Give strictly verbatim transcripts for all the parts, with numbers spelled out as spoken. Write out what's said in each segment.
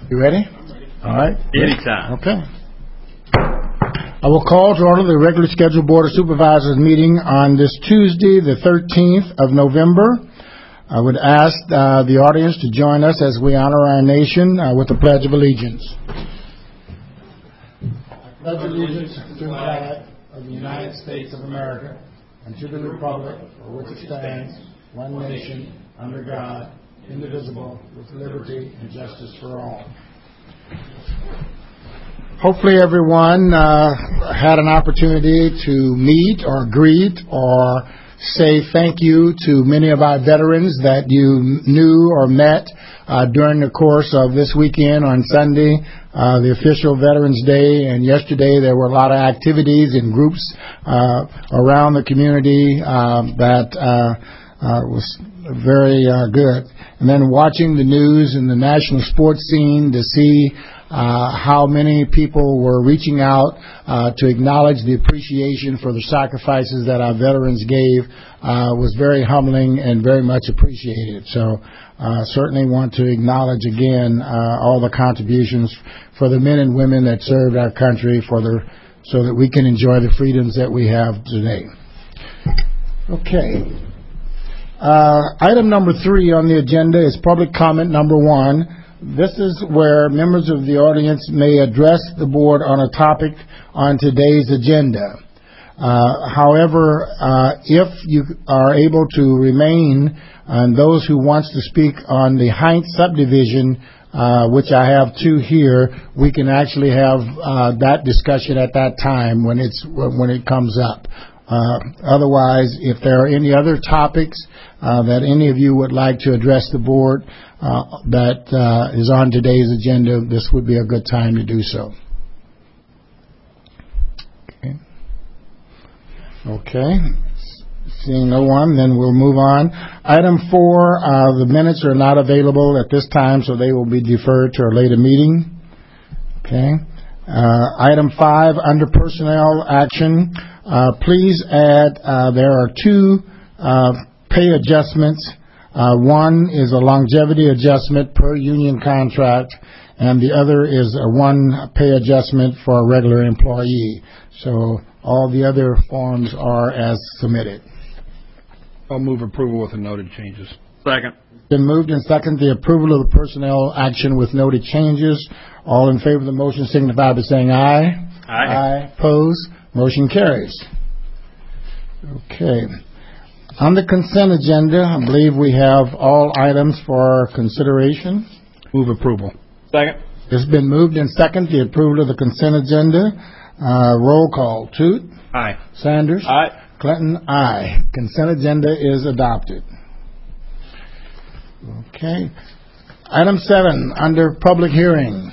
You ready? All right. Anytime. Okay. I will call to order the regularly scheduled Board of Supervisors meeting on this Tuesday, the thirteenth of November. I would ask uh, the audience to join us as we honor our nation uh, with the Pledge of Allegiance. I pledge allegiance to the flag of the United States of America and to the republic for which it stands, one nation, under God, indivisible, with liberty and justice for all. Hopefully everyone uh, had an opportunity to meet or greet or say thank you to many of our veterans that you knew or met uh, during the course of this weekend on Sunday, uh, the official Veterans Day, and yesterday there were a lot of activities and groups uh, around the community uh, that uh, uh, was very uh, good. And then watching the news and the national sports scene to see Uh, how many people were reaching out uh, to acknowledge the appreciation for the sacrifices that our veterans gave uh, was very humbling and very much appreciated. So uh, certainly want to acknowledge again uh, all the contributions for the men and women that served our country for the, so that we can enjoy the freedoms that we have today. Okay. Uh, item number three on the agenda is public comment number one. This is where members of the audience may address the board on a topic on today's agenda. Uh, however, uh, if you are able to remain, and those who wants to speak on the Heinz subdivision, uh, which I have two here, we can actually have uh, that discussion at that time when it's when it comes up. Uh, otherwise, if there are any other topics uh, that any of you would like to address the board uh, that uh, is on today's agenda, this would be a good time to do so. Okay. Okay. Seeing no one, then we'll move on. Item four, uh, the minutes are not available at this time, so they will be deferred to a later meeting. Okay. Uh, item five, under personnel action, uh, please add, uh, there are two uh, pay adjustments. Uh, one is a longevity adjustment per union contract, and the other is a one pay adjustment for a regular employee. So all the other forms are as submitted. I'll move approval with the noted changes. Second. Been moved and second the approval of the personnel action with noted changes. All in favor of the motion signify by saying aye. Aye. Aye. Opposed? Motion carries. Okay. On the consent agenda, I believe we have all items for consideration. Move approval. Second. It's been moved and second the approval of the consent agenda. Uh, roll call. Toot. Aye. Sanders. Aye. Clinton. Aye. Consent agenda is adopted. Okay. Item seven, under public hearing.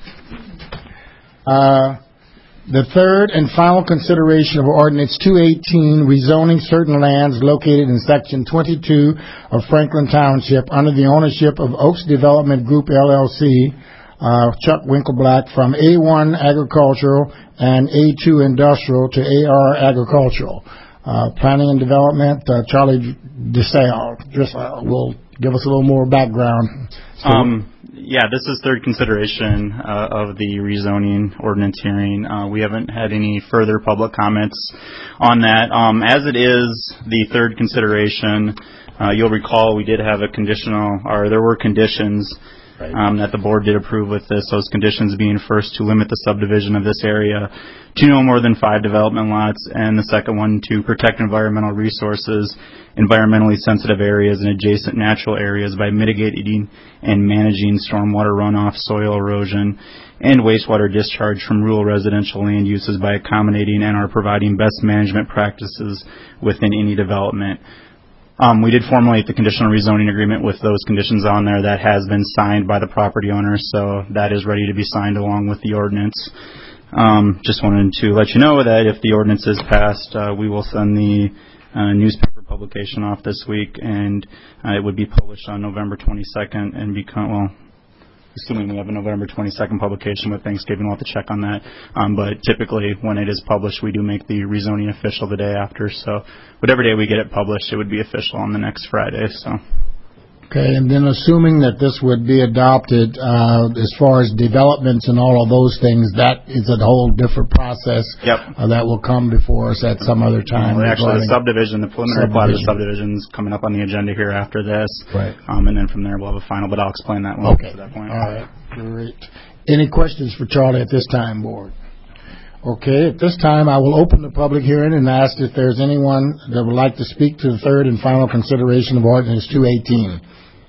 Uh, the third and final consideration of Ordinance two eighteen, rezoning certain lands located in Section twenty-two of Franklin Township under the ownership of Oaks Development Group, L L C, uh, Chuck Winkleblack, from A one Agricultural and A two Industrial to A R Agricultural. Uh, planning and Development, uh, Charlie Driscoll will give us a little more background. So, um, yeah, this is third consideration uh, of the rezoning ordinance hearing. Uh, we haven't had any further public comments on that. Um, as it is the third consideration, uh, you'll recall we did have a conditional, or there were conditions right. um, that the board did approve with this. Those conditions being first to limit the subdivision of this area to no more than five development lots, and the second one to protect environmental resources, environmentally sensitive areas, and adjacent natural areas by mitigating and managing stormwater runoff, soil erosion, and wastewater discharge from rural residential land uses by accommodating and are providing best management practices within any development. Um, we did formulate the conditional rezoning agreement with those conditions on there. That has been signed by the property owner, so that is ready to be signed along with the ordinance. Um, just wanted to let you know that if the ordinance is passed, uh, we will send the uh, newspaper publication off this week, and uh, it would be published on November twenty-second and become, well, assuming we have a November twenty-second publication with Thanksgiving, we'll have to check on that. Um, but typically when it is published, we do make the rezoning official the day after. So whatever day we get it published, it would be official on the next Friday. So Okay, and then assuming that this would be adopted, uh, as far as developments and all of those things, that is a whole different process. Yep. Uh, that will come before us at some other time. Well, actually, the subdivision, the preliminary plat of the Subdivision. subdivision is coming up on the agenda here after this. Right. Um, and then from there we'll have a final, but I'll explain that when we Okay. get to that point. All right. Great. Any questions for Charlie at this time, Board? Okay. At this time, I will open the public hearing and ask if there's anyone that would like to speak to the third and final consideration of Ordinance two eighteen.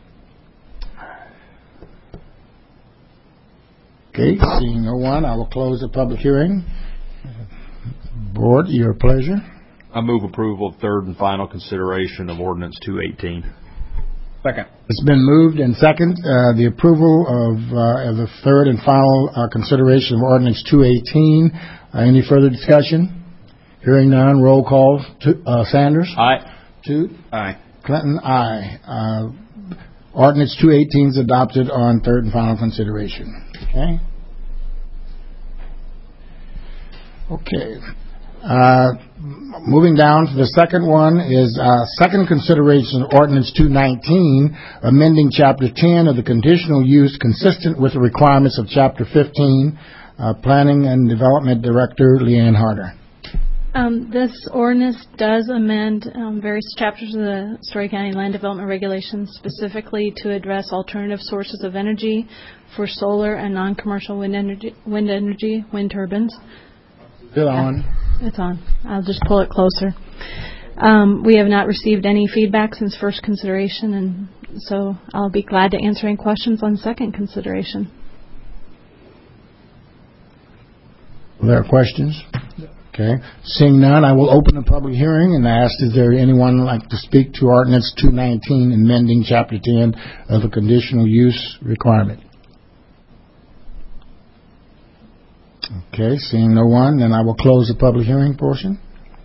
Okay, seeing no one, I will close the public hearing. Board, your pleasure. I move approval of third and final consideration of Ordinance two eighteen. Second. It's been moved and second, uh, the approval of, uh, of the third and final uh, consideration of Ordinance two eighteen. Uh, any further discussion? Hearing none, roll call. To, uh, Sanders? Aye. Toot? Aye. Clinton, aye. Uh, Ordinance two eighteen is adopted on third and final consideration. Okay? Okay. Uh, moving down to the second one is uh, second consideration of Ordinance two nineteen, amending Chapter ten of the conditional use consistent with the requirements of Chapter fifteen. Uh, Planning and Development Director Leanne Harder. Um, this ordinance does amend um, various chapters of the Story County Land Development Regulations specifically to address alternative sources of energy for solar and non-commercial wind energy, wind energy, wind turbines. Is it on? It's on. I'll just pull it closer. Um, we have not received any feedback since first consideration, and so I'll be glad to answer any questions on second consideration. Are there questions? Okay. Seeing none, I will open the public hearing and ask, is there anyone like to speak to Ordinance two nineteen, amending Chapter ten of the conditional use requirement? Okay. Seeing no one, then I will close the public hearing portion.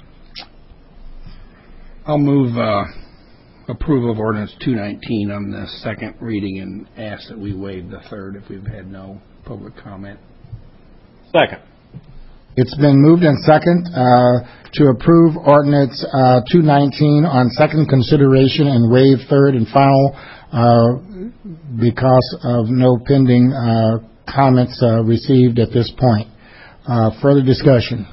I'll move uh, approval of Ordinance two nineteen on the second reading and ask that we waive the third if we've had no public comment. Second. It's been moved and second uh, to approve Ordinance uh, two nineteen on second consideration and waive third and final uh, because of no pending uh, comments uh, received at this point. Uh, further discussion.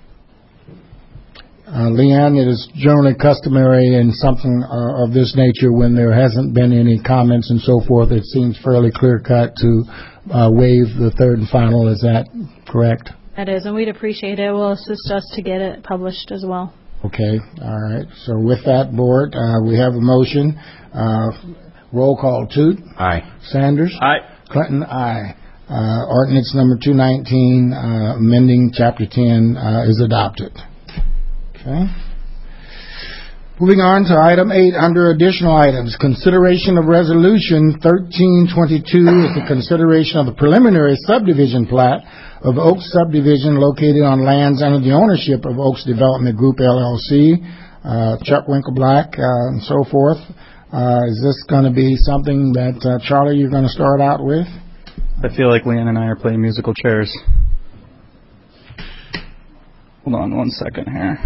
Uh, Leanne, it is generally customary in something uh, of this nature when there hasn't been any comments and so forth. It seems fairly clear-cut to uh, waive the third and final. Is that correct? That is, and we'd appreciate it. It will assist us to get it published as well. Okay, all right. So with that, Board, uh, we have a motion. Uh, roll call, Toot. Aye. Sanders. Aye. Clinton, aye. Uh, ordinance number two nineteen, uh, amending Chapter ten, uh, is adopted. Okay. Moving on to item eight under additional items. Consideration of resolution thirteen twenty-two is the consideration of the preliminary subdivision plat of Oaks subdivision located on lands under the ownership of Oaks Development Group L L C, uh, Chuck Winkleblack, uh, and so forth. Uh, is this going to be something that, uh, Charlie, you're going to start out with? I feel like Leanne and I are playing musical chairs. Hold on one second here.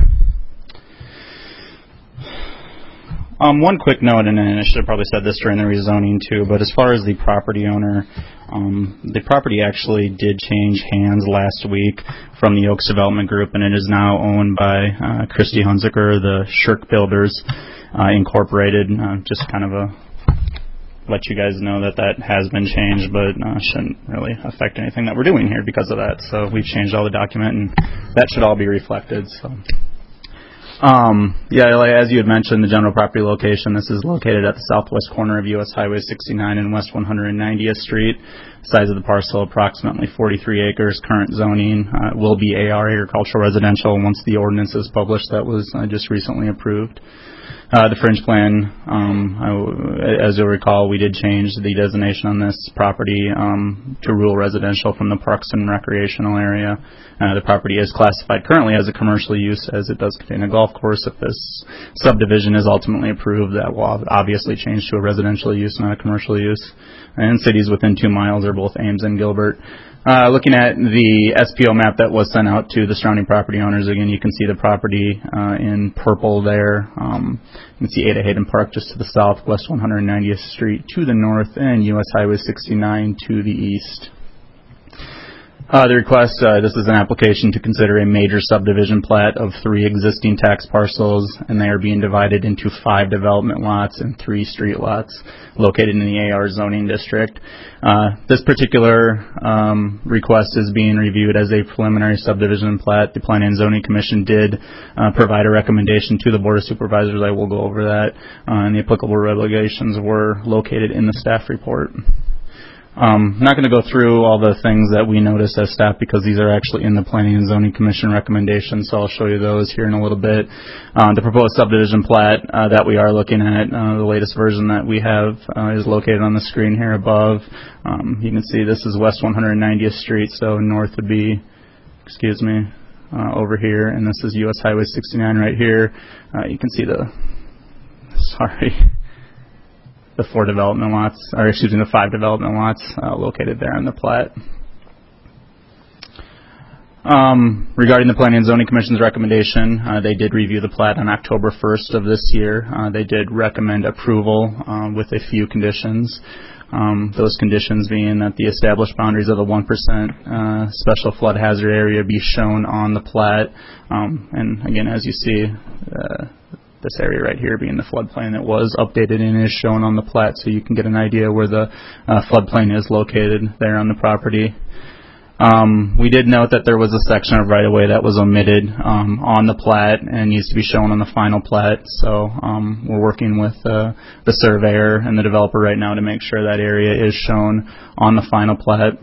Um, one quick note, and I should have probably said this during the rezoning too, but as far as the property owner, um, the property actually did change hands last week from the Oaks Development Group, and it is now owned by uh, Christy Hunziker, the Shirk Builders uh, Incorporated. Uh, just kind of a let you guys know that that has been changed, but uh, shouldn't really affect anything that we're doing here because of that. So we've changed all the document, and that should all be reflected. So. Um, yeah, like, as you had mentioned, the general property location, this is located at the southwest corner of U S Highway sixty-nine and West one hundred ninetieth Street. Size of the parcel, approximately forty-three acres. Current zoning uh, will be A R, agricultural residential, once the ordinance is published. That was uh, just recently approved. Uh, the fringe plan, um, I, as you'll recall, we did change the designation on this property um, to rural residential from the parks and recreational area. Uh, the property is classified currently as a commercial use, as it does contain a golf course. If this subdivision is ultimately approved, that will obviously change to a residential use, not a commercial use. and cities within two miles are both Ames and Gilbert. Uh, looking at the S P O map that was sent out to the surrounding property owners, again, you can see the property uh, in purple there. Um, you can see Ada Hayden Park just to the south, West one hundred ninetieth Street to the north, and U S Highway sixty-nine to the east. Uh, the request, uh, this is an application to consider a major subdivision plat of three existing tax parcels, and they are being divided into five development lots and three street lots located in the A R zoning district. Uh, this particular um, request is being reviewed as a preliminary subdivision plat. The Planning and Zoning Commission did uh, provide a recommendation to the Board of Supervisors. I will go over that, uh, and the applicable regulations were located in the staff report. Um, I'm not going to go through all the things that we noticed as staff because these are actually in the Planning and Zoning Commission recommendations, so I'll show you those here in a little bit. Uh, the proposed subdivision plat uh, that we are looking at, uh, the latest version that we have uh, is located on the screen here above. Um, you can see this is West one hundred ninetieth Street, so north would be, excuse me, uh, over here, and this is U S Highway sixty-nine right here. Uh, you can see the, sorry. the four development lots, or excuse me, the five development lots uh, located there on the plat. Um, regarding the Planning and Zoning Commission's recommendation, uh, they did review the plat on October first of this year. Uh, they did recommend approval um, with a few conditions. Um, those conditions being that the established boundaries of the one percent uh, special flood hazard area be shown on the plat. Um, and again, as you see, uh, this area right here being the floodplain that was updated and is shown on the plat, so you can get an idea where the uh, floodplain is located there on the property. Um, we did note that there was a section of right-of-way that was omitted um, on the plat and needs to be shown on the final plat, so um, we're working with uh, the surveyor and the developer right now to make sure that area is shown on the final plat.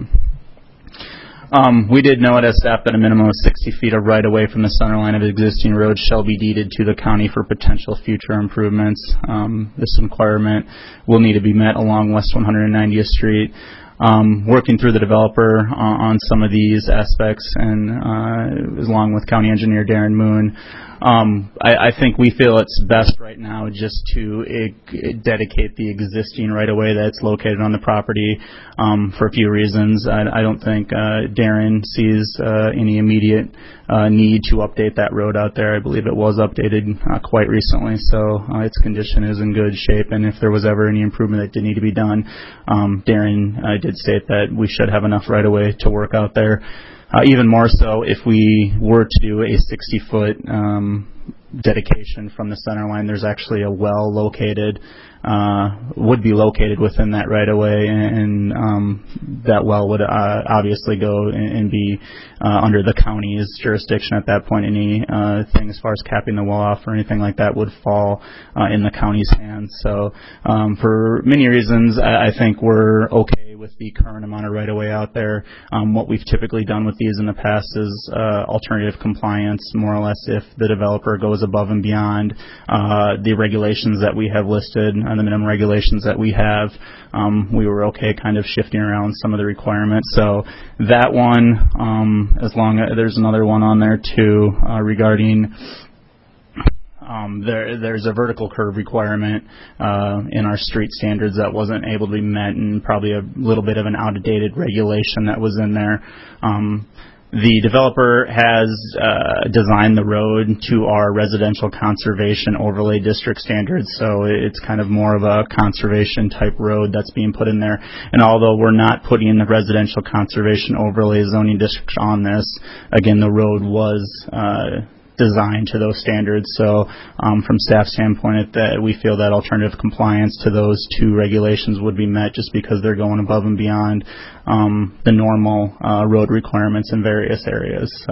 Um, we did note as staff that a minimum of sixty feet of right-of-way from the center line of existing roads shall be deeded to the county for potential future improvements. Um, this requirement will need to be met along West one hundred ninetieth Street. Um, working through the developer uh, on some of these aspects, and uh, along with County Engineer Darren Moon, um, I, I think we feel it's best right now just to uh, dedicate the existing right-of-way that's located on the property um, for a few reasons. I, I don't think uh, Darren sees uh, any immediate uh, need to update that road out there. I believe it was updated uh, quite recently, so uh, its condition is in good shape, and if there was ever any improvement that did need to be done, um, Darren uh, did state that we should have enough right-of-way to work out there. Uh, even more so if we were to do a sixty-foot um, dedication from the center line. There's actually a well located, uh, would be located within that right-of-way, and um, that well would uh, obviously go and, and be uh, under the county's jurisdiction at that point. Any uh, thing as far as capping the well off or anything like that would fall uh, in the county's hands. So um, for many reasons, I, I think we're okay with the current amount of right-of-way out there. Um, what we've typically done with these in the past is uh, alternative compliance, more or less, if the developer goes above and beyond uh, the regulations that we have listed, and the minimum regulations that we have. Um, we were okay kind of shifting around some of the requirements. So that one, um, as long as there's another one on there too uh, regarding Um, there, there's a vertical curve requirement uh, in our street standards that wasn't able to be met, and probably a little bit of an outdated regulation that was in there. Um, the developer has uh, designed the road to our residential conservation overlay district standards, so it's kind of more of a conservation type road that's being put in there. And although we're not putting the residential conservation overlay zoning district on this, again, the road was uh, designed to those standards. So um, from staff standpoint, that we feel that alternative compliance to those two regulations would be met just because they're going above and beyond um, the normal uh, road requirements in various areas. So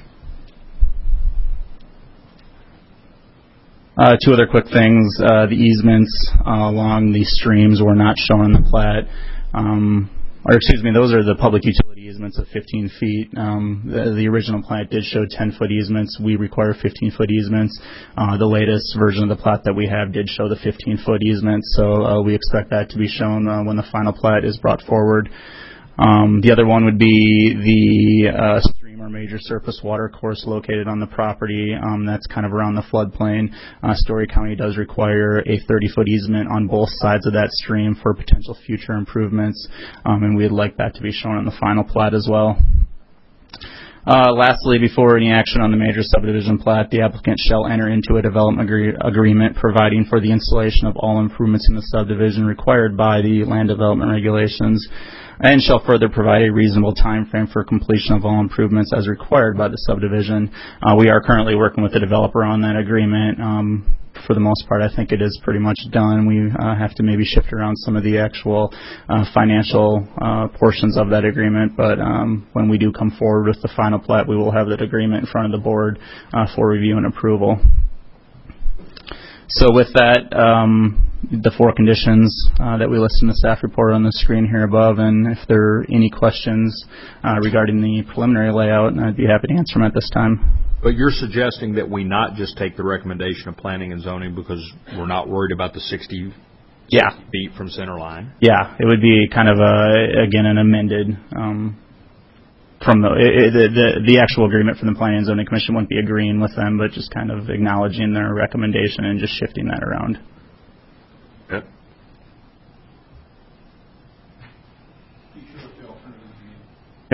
uh, two other quick things. Uh, the easements uh, along the streams were not shown in the plat. Um, Or excuse me, those are the public utility easements of fifteen feet. Um, the, the original plat did show ten-foot easements. We require fifteen-foot easements. Uh, the latest version of the plat that we have did show the fifteen-foot easements, so uh, we expect that to be shown uh, when the final plat is brought forward. Um, the other one would be the uh, stream more major surface water course located on the property. Um, that's kind of around the floodplain. Uh, Story County does require a thirty-foot easement on both sides of that stream for potential future improvements, um, and we'd like that to be shown on the final plat as well. Uh, lastly, before any action on the major subdivision plat, the applicant shall enter into a development agree- agreement providing for the installation of all improvements in the subdivision required by the land development regulations, and shall further provide a reasonable time frame for completion of all improvements as required by the subdivision. Uh, we are currently working with the developer on that agreement. Um, for the most part, I think it is pretty much done. We uh, have to maybe shift around some of the actual uh, financial uh, portions of that agreement, but um, when we do come forward with the final plat, we will have that agreement in front of the board uh, for review and approval. So with that, um, the four conditions uh, that we list in the staff report on the screen here above, and if there are any questions uh, regarding the preliminary layout, I'd be happy to answer them at this time. But you're suggesting that we not just take the recommendation of planning and zoning because we're not worried about the sixty yeah. feet from center line? Yeah, it would be kind of, a, again, an amended um, from the, it, the the the actual agreement from the Planning and Zoning Commission wouldn't be agreeing with them, but just kind of acknowledging their recommendation and just shifting that around. Yep. Yep.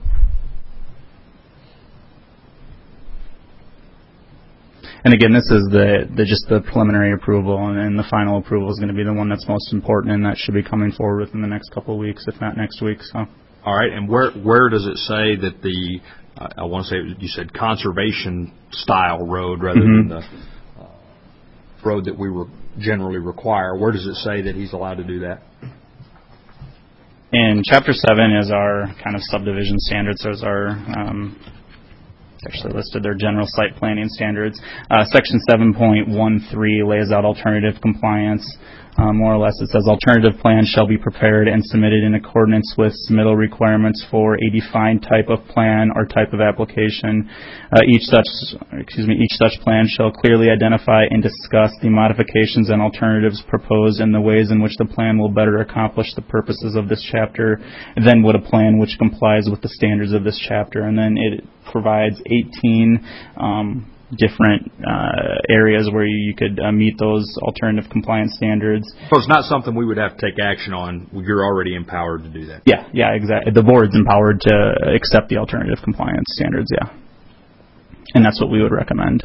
And again, this is the, the just the preliminary approval, and, and the final approval is going to be the one that's most important, and that should be coming forward within the next couple of weeks, if not next week. So. All right, and where where does it say that the, uh, I want to say, you said conservation style road rather mm-hmm. than the uh, road that we re- generally require? Where does it say that he's allowed to do that? In Chapter seven is our kind of subdivision standards. There's our, um, it's actually listed their general site planning standards. Uh, Section seven point one three lays out alternative compliance. Uh, more or less, it says alternative plans shall be prepared and submitted in accordance with submittal requirements for a defined type of plan or type of application. Uh, each such, excuse me, each such plan shall clearly identify and discuss the modifications and alternatives proposed and the ways in which the plan will better accomplish the purposes of this chapter than would a plan which complies with the standards of this chapter. And then it provides eighteen um, different uh, areas where you could uh, meet those alternative compliance standards. So it's not something we would have to take action on. You're already empowered to do that. Yeah, yeah, exactly. The board's empowered to accept the alternative compliance standards, yeah. And that's what we would recommend.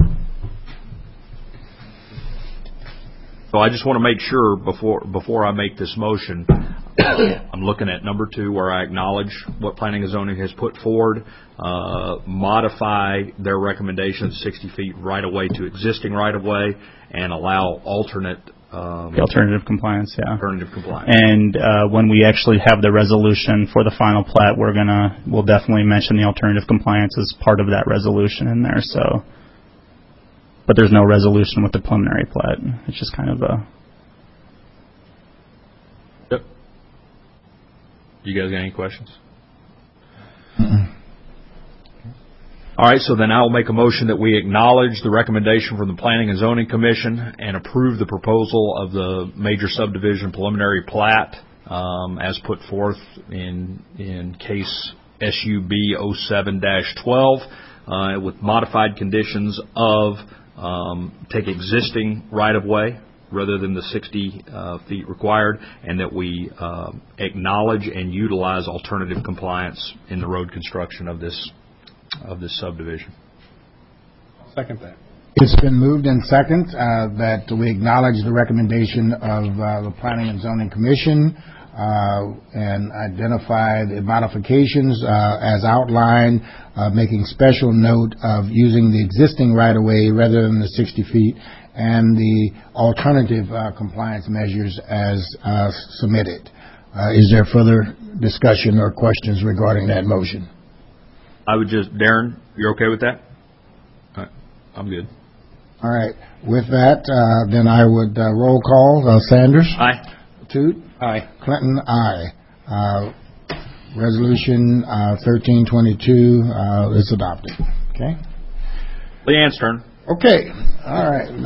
So I just want to make sure before before I make this motion, I'm looking at number two where I acknowledge what Planning and Zoning has put forward, uh, modify their recommendation of sixty feet right-of-way to existing right-of-way, and allow alternate um, the alternative compliance, yeah. Alternative compliance. And uh, when we actually have the resolution for the final plat, we're gonna we'll definitely mention the alternative compliance as part of that resolution in there. So. But there's no resolution with the preliminary plat. It's just kind of a... Yep. You guys got any questions? Mm-mm. All right, so then I'll make a motion that we acknowledge the recommendation from the Planning and Zoning Commission and approve the proposal of the major subdivision preliminary plat um, as put forth in in case S U B oh seven dash twelve uh, with modified conditions of Um, take existing right-of-way rather than the sixty uh, feet required, and that we uh, acknowledge and utilize alternative compliance in the road construction of this of this subdivision. I'll second that. It's been moved in second uh, that we acknowledge the recommendation of uh, the Planning and Zoning Commission uh, and identify the modifications uh, as outlined, uh, making special note of using the existing right-of-way rather than the sixty feet, and the alternative uh, compliance measures as uh, submitted. Uh, is there further discussion or questions regarding that motion? I would just, Darren, you're okay with that? All right, I'm good. All right. With that, uh, then I would uh, roll call. Uh, Sanders? Aye. Toot? Aye. Clinton, aye. Uh, resolution uh, thirteen twenty-two uh, is adopted. Okay? Leanne's turn. Okay. All right. Now,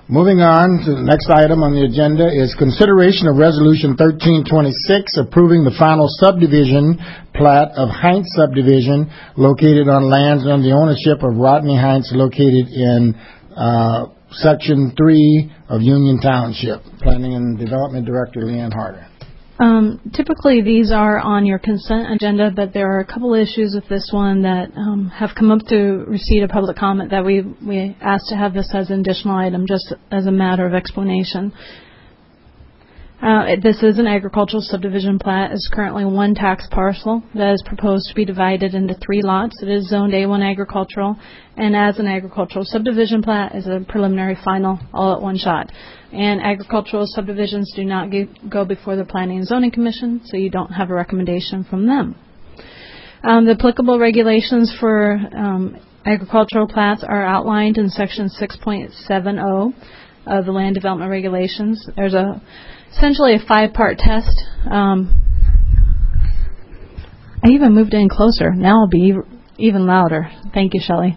Moving on to the next item on the agenda is consideration of Resolution thirteen twenty-six approving the final subdivision plat of Heinz subdivision located on lands under the ownership of Rodney Heinz located in uh, Section three of Union Township. Planning and Development Director Leanne Harder. Um, typically, these are on your consent agenda, but there are a couple issues with this one that um, have come up through receipt of public comment that we, we asked to have this as an additional item just as a matter of explanation. Uh, this is an agricultural subdivision plat. It's currently one tax parcel that is proposed to be divided into three lots. It is zoned A one agricultural, and as an agricultural subdivision plat is a preliminary final all at one shot. And agricultural subdivisions do not get, go before the Planning and Zoning Commission, so you don't have a recommendation from them. Um, the applicable regulations for um, agricultural plats are outlined in Section six point seven zero of the Land Development Regulations. There's a essentially a five-part test. Um, I even moved in closer. Now I'll be even louder. Thank you, Shelley.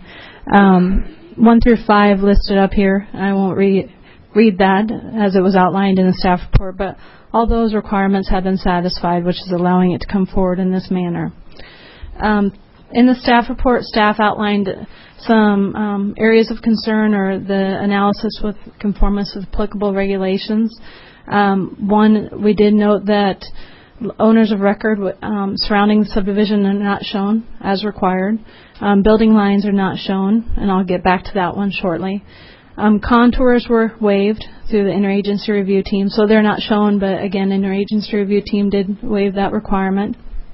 Um, one through five listed up here. I won't read read that as it was outlined in the staff report, but all those requirements have been satisfied, which is allowing it to come forward in this manner. Um, in the staff report, staff outlined some um, areas of concern or the analysis with conformance with applicable regulations. Um, one, we did note that owners of record um, surrounding the subdivision are not shown as required. Um, building lines are not shown, and I'll get back to that one shortly. Um, contours were waived through the interagency review team, so they're not shown, but again, interagency review team did waive that requirement.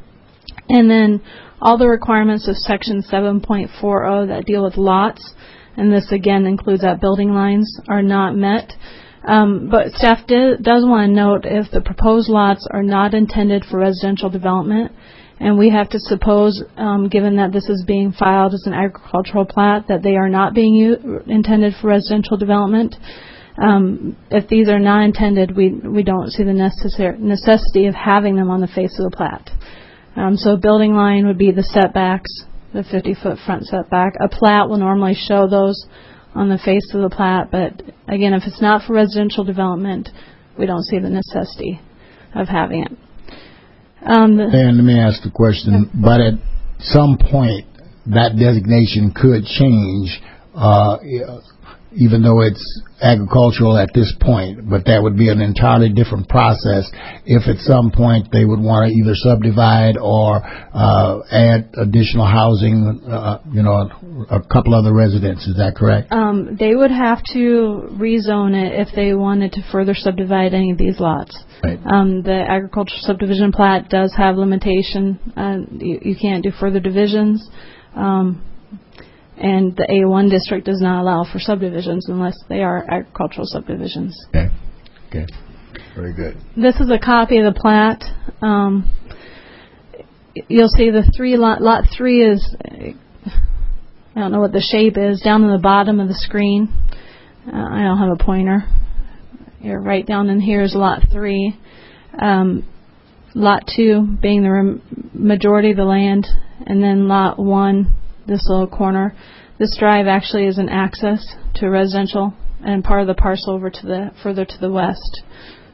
And then all the requirements of Section seven point four zero that deal with lots, and this again includes that building lines, are not met. Um, but staff did, does want to note if the proposed lots are not intended for residential development, and we have to suppose, um, given that this is being filed as an agricultural plat, that they are not being u- intended for residential development. Um, if these are not intended, we we don't see the necessary necessity of having them on the face of the plat. Um, so a building line would be the setbacks, the fifty-foot front setback. A plat will normally show those on the face of the plat, but again, if it's not for residential development, we don't see the necessity of having it. Um, Dan, let me ask the question, but at some point that designation could change, uh, even though it's agricultural at this point, but that would be an entirely different process if at some point they would want to either subdivide or uh, add additional housing, uh, you know, a, a couple other residents. Is that correct? Um, they would have to rezone it if they wanted to further subdivide any of these lots. Right. Um, the agricultural subdivision plat does have limitation. Uh, you, you can't do further divisions. Um, And the A one district does not allow for subdivisions unless they are agricultural subdivisions. Okay. Okay. Very good. This is a copy of the plat. Um, you'll see the three lot. Lot three is, I don't know what the shape is, down in the bottom of the screen. Uh, I don't have a pointer. Here, right down in here is lot three. Um, lot two being the rem- majority of the land, and then lot one, this little corner. This drive actually is an access to residential and part of the parcel over to the further to the west.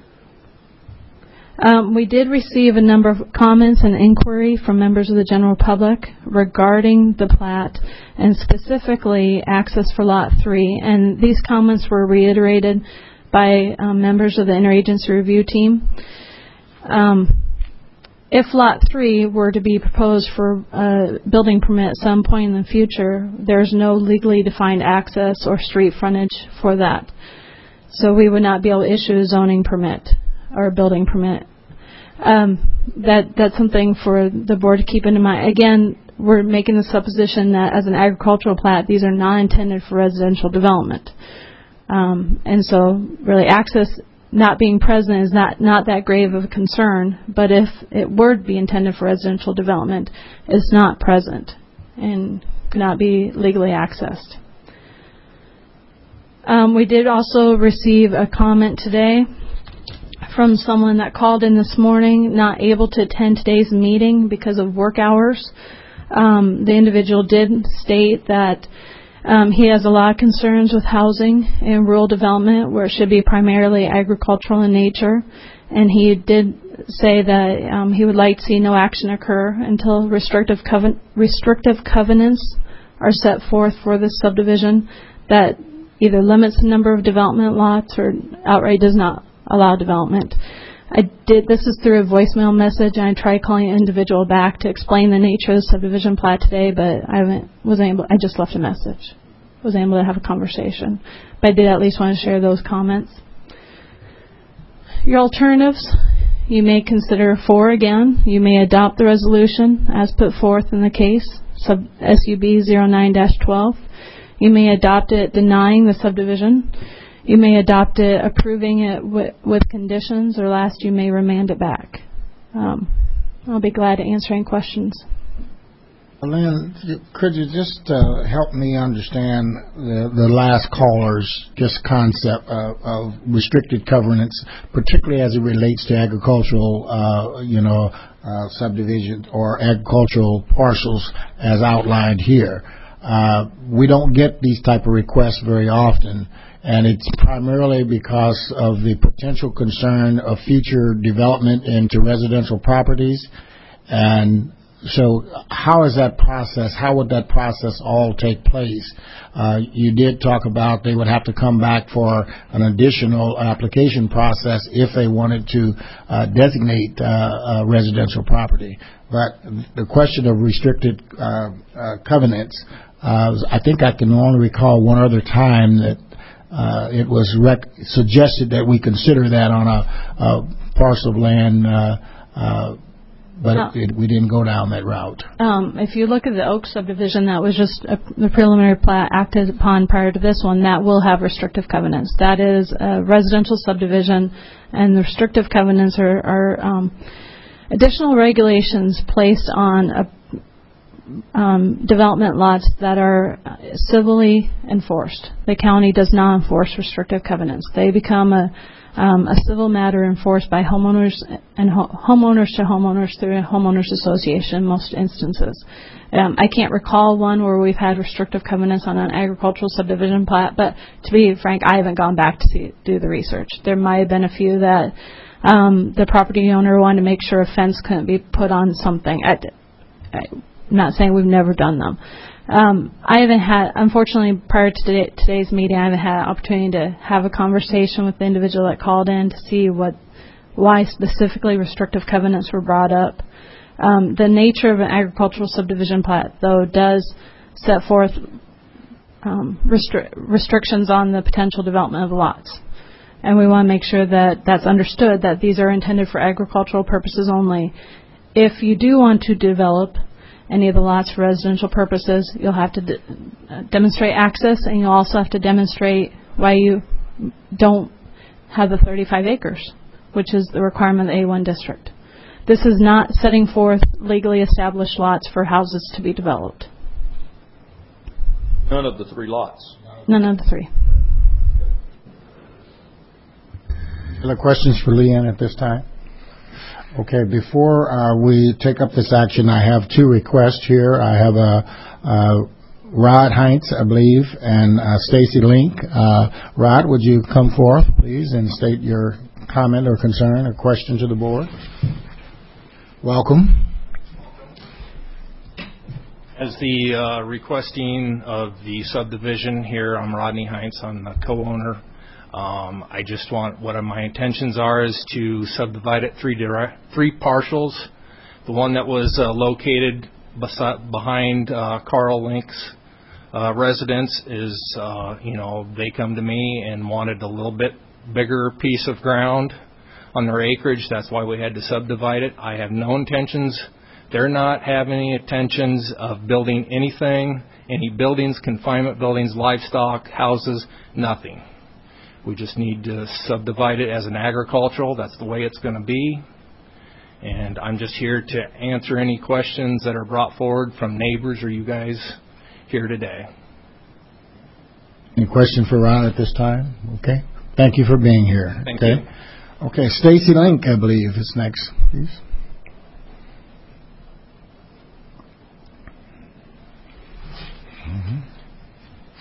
Um, we did receive a number of comments and inquiry from members of the general public regarding the plat and specifically access for lot three. And these comments were reiterated by um, members of the interagency review team. Um, If Lot three were to be proposed for a building permit at some point in the future, there's no legally defined access or street frontage for that. So we would not be able to issue a zoning permit or a building permit. Um, that that's something for the board to keep in mind. Again, we're making the supposition that as an agricultural plat, these are not intended for residential development. Um, and so really access not being present is not, not that grave of a concern, but if it were to be intended for residential development, it's not present and could not be legally accessed. Um, we did also receive a comment today from someone that called in this morning, not able to attend today's meeting because of work hours. Um, the individual did state that Um, he has a lot of concerns with housing and rural development where it should be primarily agricultural in nature. And he did say that um, he would like to see no action occur until restrictive, coven- restrictive covenants are set forth for this subdivision that either limits the number of development lots or outright does not allow development. I did, this is through a voicemail message, and I tried calling an individual back to explain the nature of the subdivision plat today, but I haven't, wasn't able, I just left a message. Wasn't able to have a conversation. But I did at least want to share those comments. Your alternatives, you may consider four again. You may adopt the resolution as put forth in the case, sub S U B zero nine dash twelve. You may adopt it denying the subdivision. You may adopt it approving it with, with conditions, or last, you may remand it back. Um, I'll be glad to answer any questions. Lynn, could you just uh, help me understand the, the last caller's just concept of, of restricted covenants, particularly as it relates to agricultural, uh, you know, uh, subdivision or agricultural parcels as outlined here. Uh, we don't get these type of requests very often, and it's primarily because of the potential concern of future development into residential properties. And so how is that process, how would that process all take place? Uh, you did talk about they would have to come back for an additional application process if they wanted to uh, designate uh, uh, residential property. But the question of restricted uh, uh, covenants, uh, I think I can only recall one other time that uh, it was rec- suggested that we consider that on a, a parcel of land, uh, uh, but no. it, it, we didn't go down that route. Um, if you look at the Oak subdivision, that was just a, the preliminary plat acted upon prior to this one, that will have restrictive covenants. That is a residential subdivision, and the restrictive covenants are, are um, additional regulations placed on a, um, development lots that are civilly enforced. The county does not enforce restrictive covenants. They become a Um, a civil matter enforced by homeowners and ho- homeowners to homeowners through a homeowners association in most instances. Um, I can't recall one where we've had restrictive covenants on an agricultural subdivision plat, but to be frank, I haven't gone back to see, do the research. There might have been a few that um, the property owner wanted to make sure a fence couldn't be put on something. I, I'm not saying we've never done them. Um, I haven't had, unfortunately, prior to today, today's meeting, I haven't had an opportunity to have a conversation with the individual that called in to see what, why specifically restrictive covenants were brought up. Um, the nature of an agricultural subdivision plat, though, does set forth um, restri- restrictions on the potential development of lots. And we want to make sure that that's understood, that these are intended for agricultural purposes only. If you do want to develop any of the lots for residential purposes, you'll have to de- uh, demonstrate access, and you'll also have to demonstrate why you don't have the thirty-five acres, which is the requirement of the A one district. This is not setting forth legally established lots for houses to be developed. None of the three lots. None of the three. Other questions for Leanne at this time? Okay, before uh, we take up this action, I have two requests here. I have a, a Rod Heinz, I believe, and uh, Stacy Link. Uh, Rod, would you come forth, please, and state your comment or concern or question to the board? Welcome. As the uh, requesting of the subdivision here, I'm Rodney Heinz. I'm the co-owner. Um, I just want, what my intentions are is to subdivide it three direct, three parcels. The one that was uh, located besi- behind uh, Carl Link's uh, residence is, uh, you know, they come to me and wanted a little bit bigger piece of ground on their acreage. That's why we had to subdivide it. I have no intentions. They're not having any intentions of building anything, any buildings, confinement buildings, livestock, houses, nothing. We just need to subdivide it as an agricultural. That's the way it's going to be. And I'm just here to answer any questions that are brought forward from neighbors or you guys here today. Any question for Ron at this time? Okay. Thank you for being here. Thank okay. you. Okay. Stacy Link, I believe, is next, please. Mm-hmm.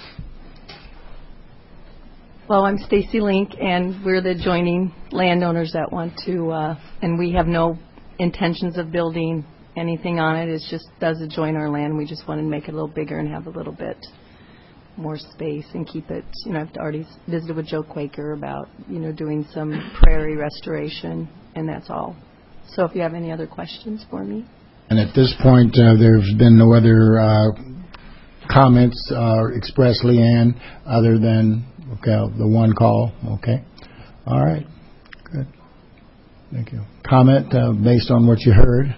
Well, I'm Stacy Link, and we're the adjoining landowners that want to, uh, and we have no intentions of building anything on it. It just does adjoin our land. We just want to make it a little bigger and have a little bit more space and keep it, you know, I've already visited with Joe Quaker about, you know, doing some prairie restoration, and that's all. So if you have any other questions for me. And at this point, uh, there's been no other uh, comments uh, expressed, Leanne, other than okay, the one call. Okay. All right. Good. Thank you. Comment uh, based on what you heard.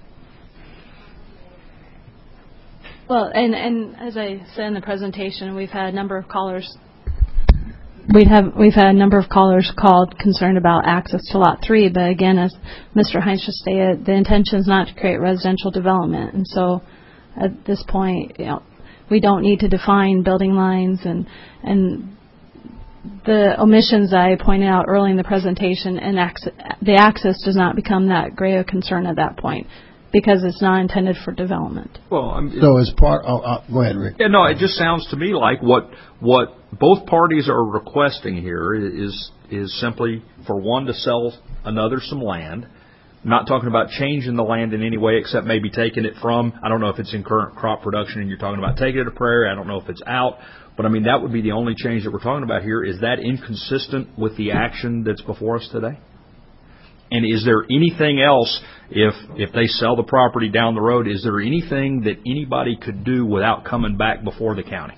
Well, and, and as I said in the presentation, we've had a number of callers. We have we've had a number of callers called concerned about access to Lot Three, but again, as Mister Heinz just stated, the intention is not to create residential development, and so at this point, you know, we don't need to define building lines, and and the omissions I pointed out early in the presentation, and access, the access does not become that great a concern at that point, because it's not intended for development. Well, I'm, so as part, oh, uh, go ahead, Rick. Yeah, no, it just sounds to me like what what both parties are requesting here is is simply for one to sell another some land. I'm not talking about changing the land in any way, except maybe taking it from, I don't know if it's in current crop production and you're talking about taking it to prairie. I don't know if it's out. But, I mean, that would be the only change that we're talking about here. Is that inconsistent with the action that's before us today? And is there anything else, if if they sell the property down the road, is there anything that anybody could do without coming back before the county?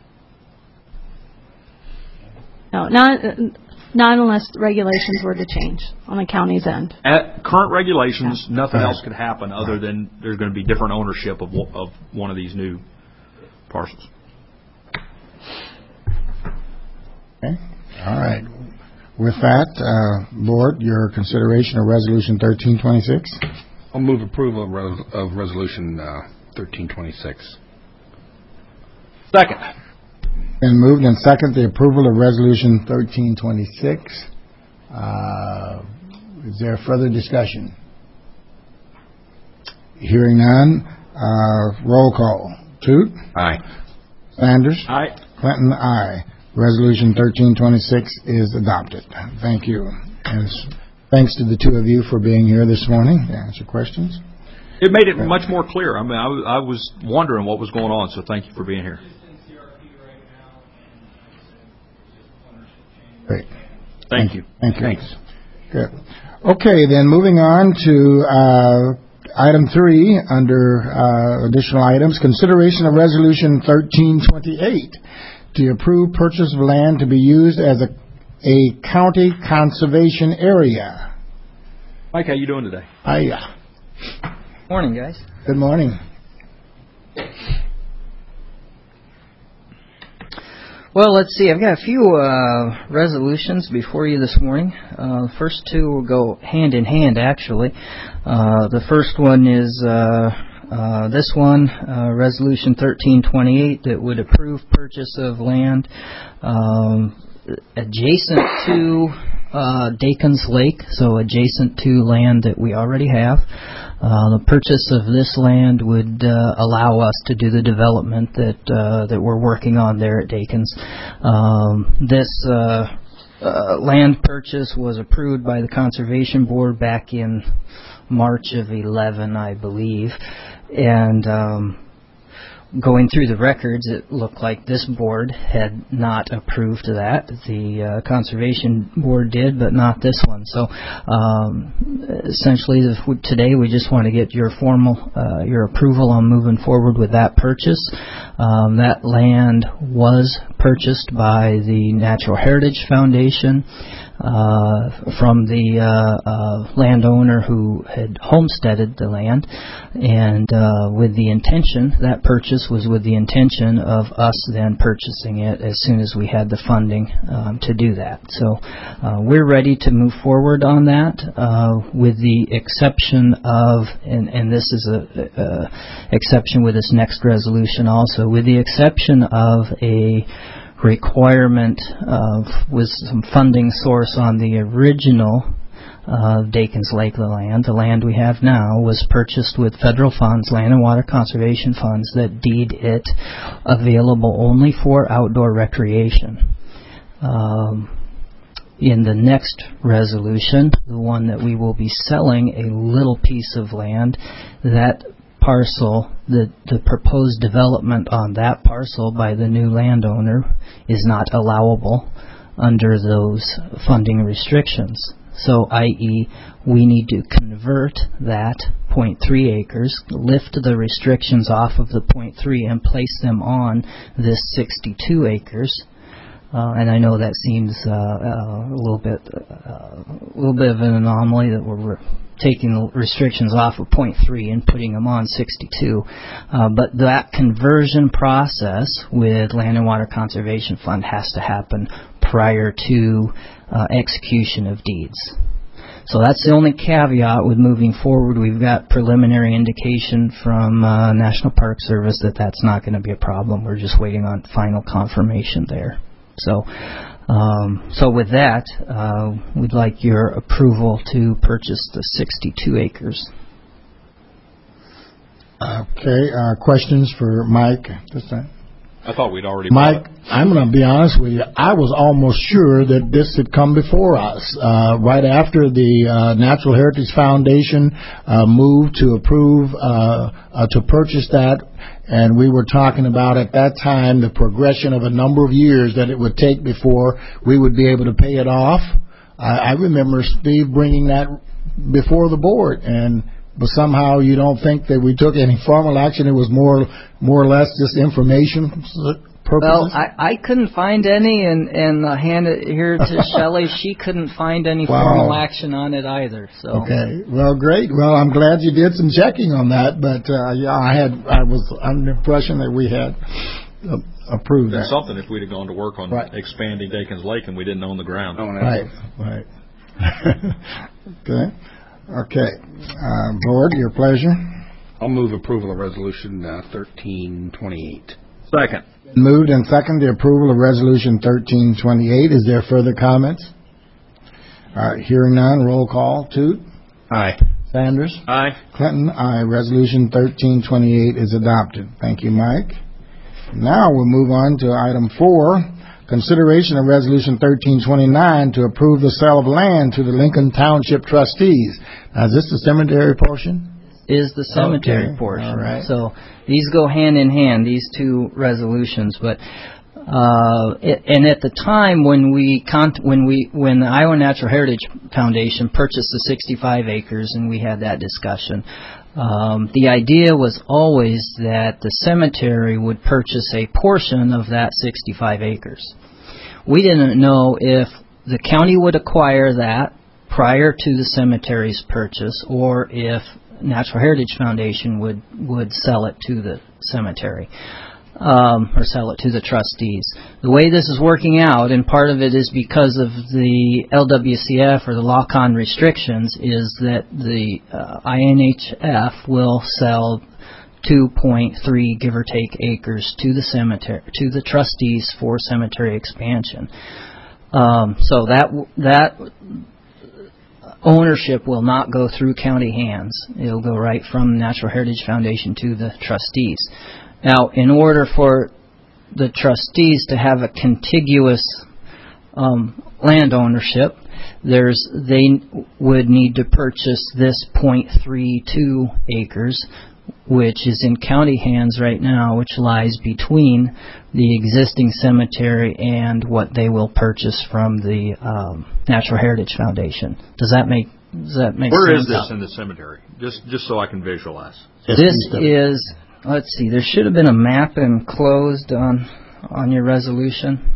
No, not not unless the regulations were to change on the county's end. At current regulations, yeah. nothing right. else could happen other than there's going to be different ownership of of one of these new parcels. Okay. All right. With that, uh, Board, your consideration of Resolution thirteen twenty-six. I'll move approval of, res- of Resolution uh, thirteen twenty-six. Second. Been moved and second the approval of Resolution thirteen twenty-six. Uh, is there further discussion? Hearing none, uh, roll call. Toot? Aye. Sanders? Aye. Clinton, aye. Resolution thirteen twenty-six is adopted. Thank you. And thanks to the two of you for being here this morning to answer questions. It made it much more clear. I mean, I, w- I was wondering what was going on, so thank you for being here. Great. Thank, Thank you. Thank you. Thanks. Good. Okay, then moving on to uh, item three under uh, additional items, consideration of Resolution thirteen twenty-eight to approve purchase of land to be used as a, a county conservation area. Mike, how you doing today? Hiya. Morning, guys. Good morning. Well, let's see. I've got a few uh, resolutions before you this morning. Uh, the first two will go hand in hand, actually. Uh, the first one is uh, uh, this one, uh, Resolution thirteen twenty-eight, that would approve purchase of land um, adjacent to uh, Dakins Lake, so adjacent to land that we already have. Uh, the purchase of this land would uh, allow us to do the development that uh, that we're working on there at Dakins. Um, this uh, uh, land purchase was approved by the Conservation Board back in March of eleven, I believe, and um, going through the records, it looked like this board had not approved that. The uh, Conservation Board did, but not this one. So um, essentially, today we just want to get your formal, uh, your approval on moving forward with that purchase. Um, that land was purchased by the Natural Heritage Foundation uh, from the uh, uh, landowner who had homesteaded the land, and uh, with the intention, that purchase was with the intention of us then purchasing it as soon as we had the funding um, to do that. So uh, we're ready to move forward on that, uh, with the exception of, and, and this is a, a exception with this next resolution also, with the exception of a requirement of, with some funding source on the original uh, Dakins Lake land. The land we have now was purchased with federal funds, land and water conservation funds, that deed it available only for outdoor recreation. Um, in the next resolution, the one that we will be selling a little piece of land, that parcel, the, the proposed development on that parcel by the new landowner is not allowable under those funding restrictions. So, that is, we need to convert that zero point three acres, lift the restrictions off of the zero point three and place them on this sixty-two acres. Uh, and I know that seems uh, uh, a little bit, uh, a little bit of an anomaly that we're taking the restrictions off of zero point three and putting them on sixty-two. Uh, but that conversion process with Land and Water Conservation Fund has to happen prior to uh, execution of deeds. So that's the only caveat with moving forward. We've got preliminary indication from uh, National Park Service that that's not going to be a problem. We're just waiting on final confirmation there. So, um, so with that, uh, we'd like your approval to purchase the sixty-two acres. Okay. Uh, questions for Mike this time? I thought we'd already. Mike, I'm going to be honest with you. I was almost sure that this had come before us. Uh, right after the uh, Natural Heritage Foundation uh, moved to approve, uh, uh, to purchase that, and we were talking about at that time the progression of a number of years that it would take before we would be able to pay it off. I, I remember Steve bringing that before the board, and but somehow you don't think that we took any formal action. It was more, more or less just information purposes. Well, I, I couldn't find any, and and uh, hand it here to Shelley. She couldn't find any wow. formal action on it either. So okay, well, great. Well, I'm glad you did some checking on that. But uh, yeah, I had I was under the impression that we had uh, approved that. Something if we'd have gone to work on right. expanding Dakins Lake and we didn't own the ground. Oh, no. Right, right. Okay. Okay. Uh, board, your pleasure. I'll move approval of Resolution uh, thirteen twenty-eight. Second. Moved and second the approval of Resolution thirteen twenty-eight. Is there further comments? All right. Hearing none. Roll call. Toot. Aye. Sanders. Aye. Clinton. Aye. Resolution thirteen twenty-eight is adopted. Thank you, Mike. Now we'll move on to item four. Consideration of Resolution thirteen twenty-nine to approve the sale of land to the Lincoln Township trustees. Now, is this the cemetery portion? Is the cemetery okay. portion. All right. So these go hand in hand, these two resolutions. But uh, it, and at the time when we con- when we when the Iowa Natural Heritage Foundation purchased the sixty-five acres, and we had that discussion. Um, the idea was always that the cemetery would purchase a portion of that sixty-five acres. We didn't know if the county would acquire that prior to the cemetery's purchase, or if Natural Heritage Foundation would, would sell it to the cemetery. Um, or sell it to the trustees. The way this is working out, and part of it is because of the L W C F or the lock-on restrictions, is that the uh, I N H F will sell two point three, give or take, acres to the cemetery, to the trustees for cemetery expansion. Um, so that that ownership will not go through county hands. It'll go right from Natural Heritage Foundation to the trustees. Now, in order for the trustees to have a contiguous um, land ownership, there's they would need to purchase this zero point three two acres, which is in county hands right now, which lies between the existing cemetery and what they will purchase from the um, Natural Heritage Foundation. Does that make does that make Where sense? is this in the cemetery? Just just so I can visualize. This is. Let's see, there should have been a map enclosed on on your resolution.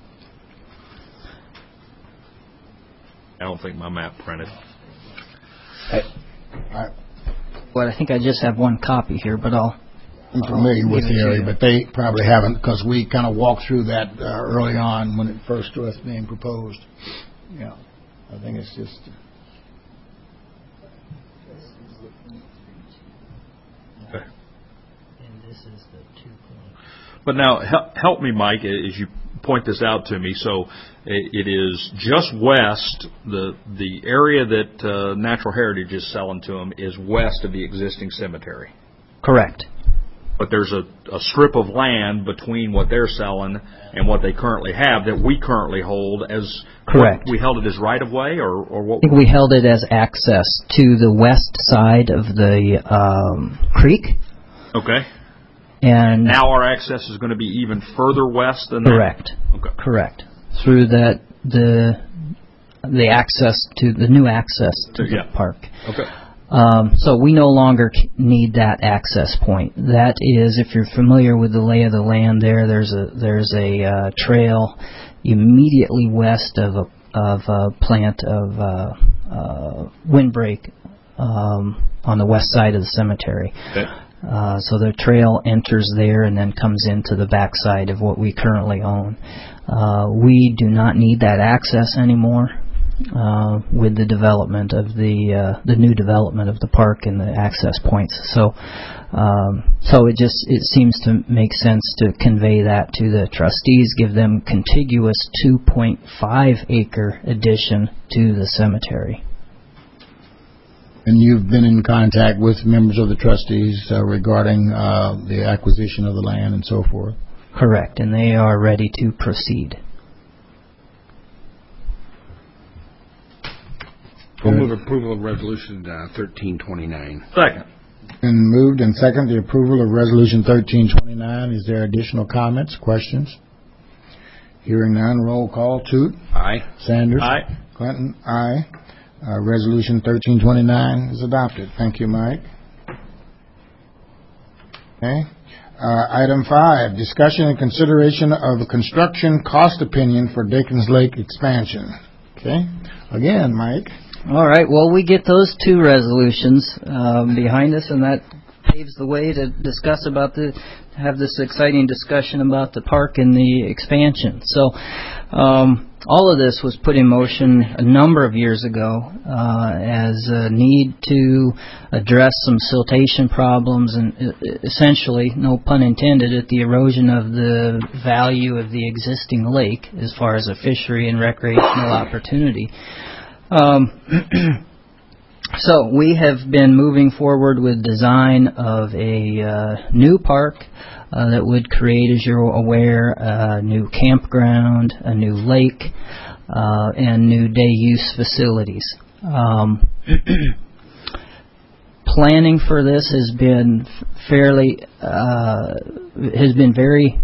I don't think my map printed. I, I, But I think I just have one copy here, but I'll... I'm familiar I'll with give the it to area, you. but they probably haven't, because we kind of walked through that uh, early on when it first was being proposed. Yeah, I think it's just... Okay. And this is the two point. But now, help, help me, Mike, as you point this out to me. So it is just west, the the area that uh, Natural Heritage is selling to them is west of the existing cemetery. Correct. but there's a, a strip of land between what they're selling and what they currently have that we currently hold as... Correct. What, we held it as right-of-way, or, or what? I think we held it as access to the west side of the um, creek. Okay. And now our access is going to be even further west than correct. that? Okay. Correct. Through that, the the access to, the new access to yeah. the park. Okay. Um, so we no longer need that access point. That is, if you're familiar with the lay of the land there, there's a there's a uh, trail immediately west of a of a plant of uh, uh, windbreak um, on the west side of the cemetery. Okay. Uh, so the trail enters there and then comes into the backside of what we currently own. Uh, we do not need that access anymore. Uh, with the development of the uh, the new development of the park and the access points, so um, so it just it seems to make sense to convey that to the trustees, give them contiguous two point five acre addition to the cemetery. And you've been in contact with members of the trustees uh, regarding uh, the acquisition of the land and so forth? Correct, and they are ready to proceed. I'll move approval of Resolution uh, thirteen twenty-nine. Second. Been moved and second the approval of Resolution thirteen twenty-nine. Is there additional comments, questions? Hearing none, roll call. Toot. Aye. Sanders. Aye. Clinton. Aye. Uh, Resolution thirteen twenty-nine is adopted. Thank you, Mike. Okay. Uh, item five, discussion and consideration of a construction cost opinion for Dickens Lake expansion. Okay. Again, Mike. All right, well, we get those two resolutions um, behind us, and that paves the way to discuss about the, have this exciting discussion about the park and the expansion. So um, all of this was put in motion a number of years ago uh, as a need to address some siltation problems and essentially, no pun intended, at the erosion of the value of the existing lake as far as a fishery and recreational opportunity. Um, so we have been moving forward with design of a uh, new park uh, that would create, as you're aware, a new campground, a new lake, uh, and new day use facilities. Um, planning for this has been fairly, uh, has been very,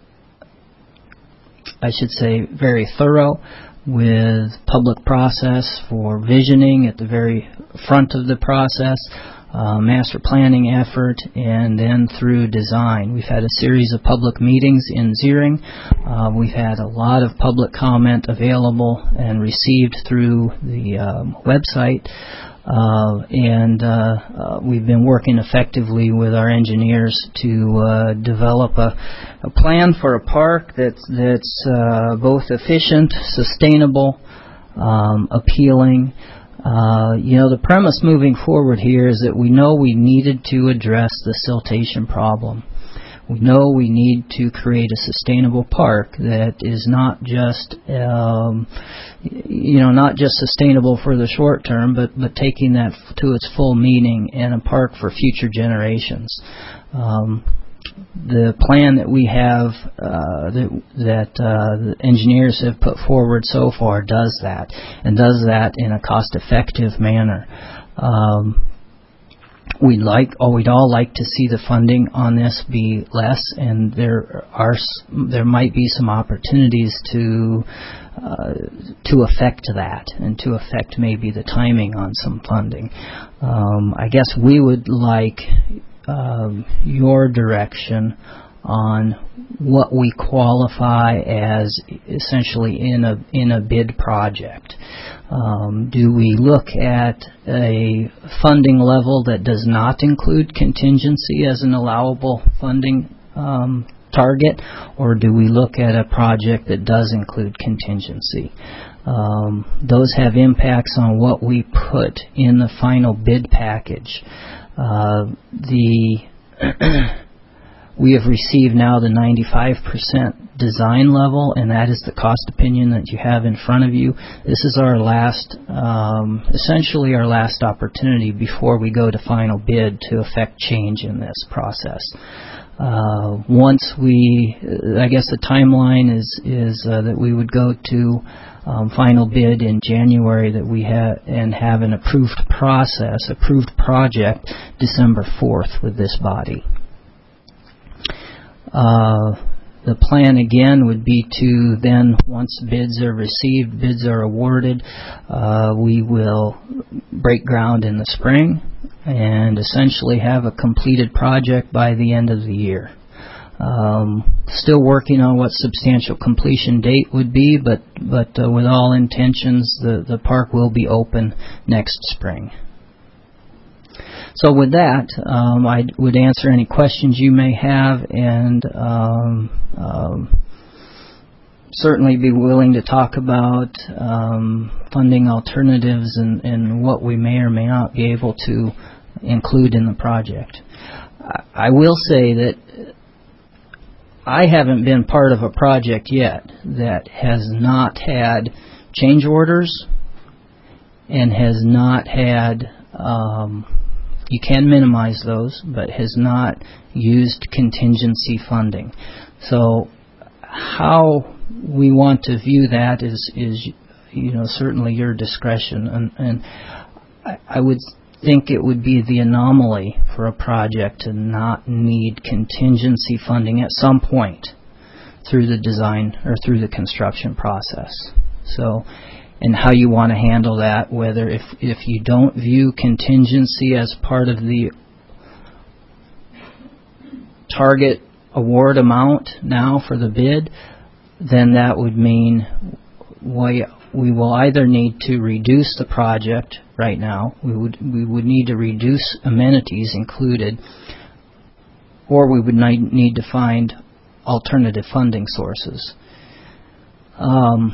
I should say, very thorough, with public process for visioning at the very front of the process, uh, master planning effort, and then through design. We've had a series of public meetings in Ziering. Uh, we've had a lot of public comment available and received through the um, website. Uh, and uh, uh, we've been working effectively with our engineers to uh, develop a, a plan for a park that's that's uh, both efficient, sustainable, um, appealing. Uh, you know, the premise moving forward here is that we know we needed to address the siltation problem. We know we need to create a sustainable park that is not just, um, you know, not just sustainable for the short term, but, but taking that to its full meaning and a park for future generations. Um, the plan that we have, uh, that, that uh, the engineers have put forward so far does that, and does that in a cost-effective manner. Um, We'd like, or we'd all like to see the funding on this be less, and there are, there might be some opportunities to, uh, to affect that, and to affect maybe the timing on some funding. Um, I guess we would like um, your direction on what we qualify as essentially in a in a bid project. Um, do we look at a funding level that does not include contingency as an allowable funding um, target, or do we look at a project that does include contingency? Um, those have impacts on what we put in the final bid package. Uh, the We have received now the ninety-five percent design level, and that is the cost opinion that you have in front of you. This is our last, um, essentially our last opportunity before we go to final bid to affect change in this process. Uh, once we, uh, I guess the timeline is is uh, that we would go to um, final bid in January, that we have and have an approved process, approved project December fourth with this body. Uh, the plan again would be to then, once bids are received, bids are awarded, uh, we will break ground in the spring and essentially have a completed project by the end of the year. Um, still working on what substantial completion date would be, but but uh, with all intentions, the, the park will be open next spring. So with that, um, I would answer any questions you may have, and um, um, certainly be willing to talk about um, funding alternatives and, and what we may or may not be able to include in the project. I will say that I haven't been part of a project yet that has not had change orders and has not had, um, you can minimize those, but has not used contingency funding. So how we want to view that is, is you know, certainly your discretion. And, and I, I would think it would be the anomaly for a project to not need contingency funding at some point through the design or through the construction process. So, and how you want to handle that, whether if, if you don't view contingency as part of the target award amount now for the bid, then that would mean we, we will either need to reduce the project right now, we would we would need to reduce amenities included, or we would need to find alternative funding sources. Um,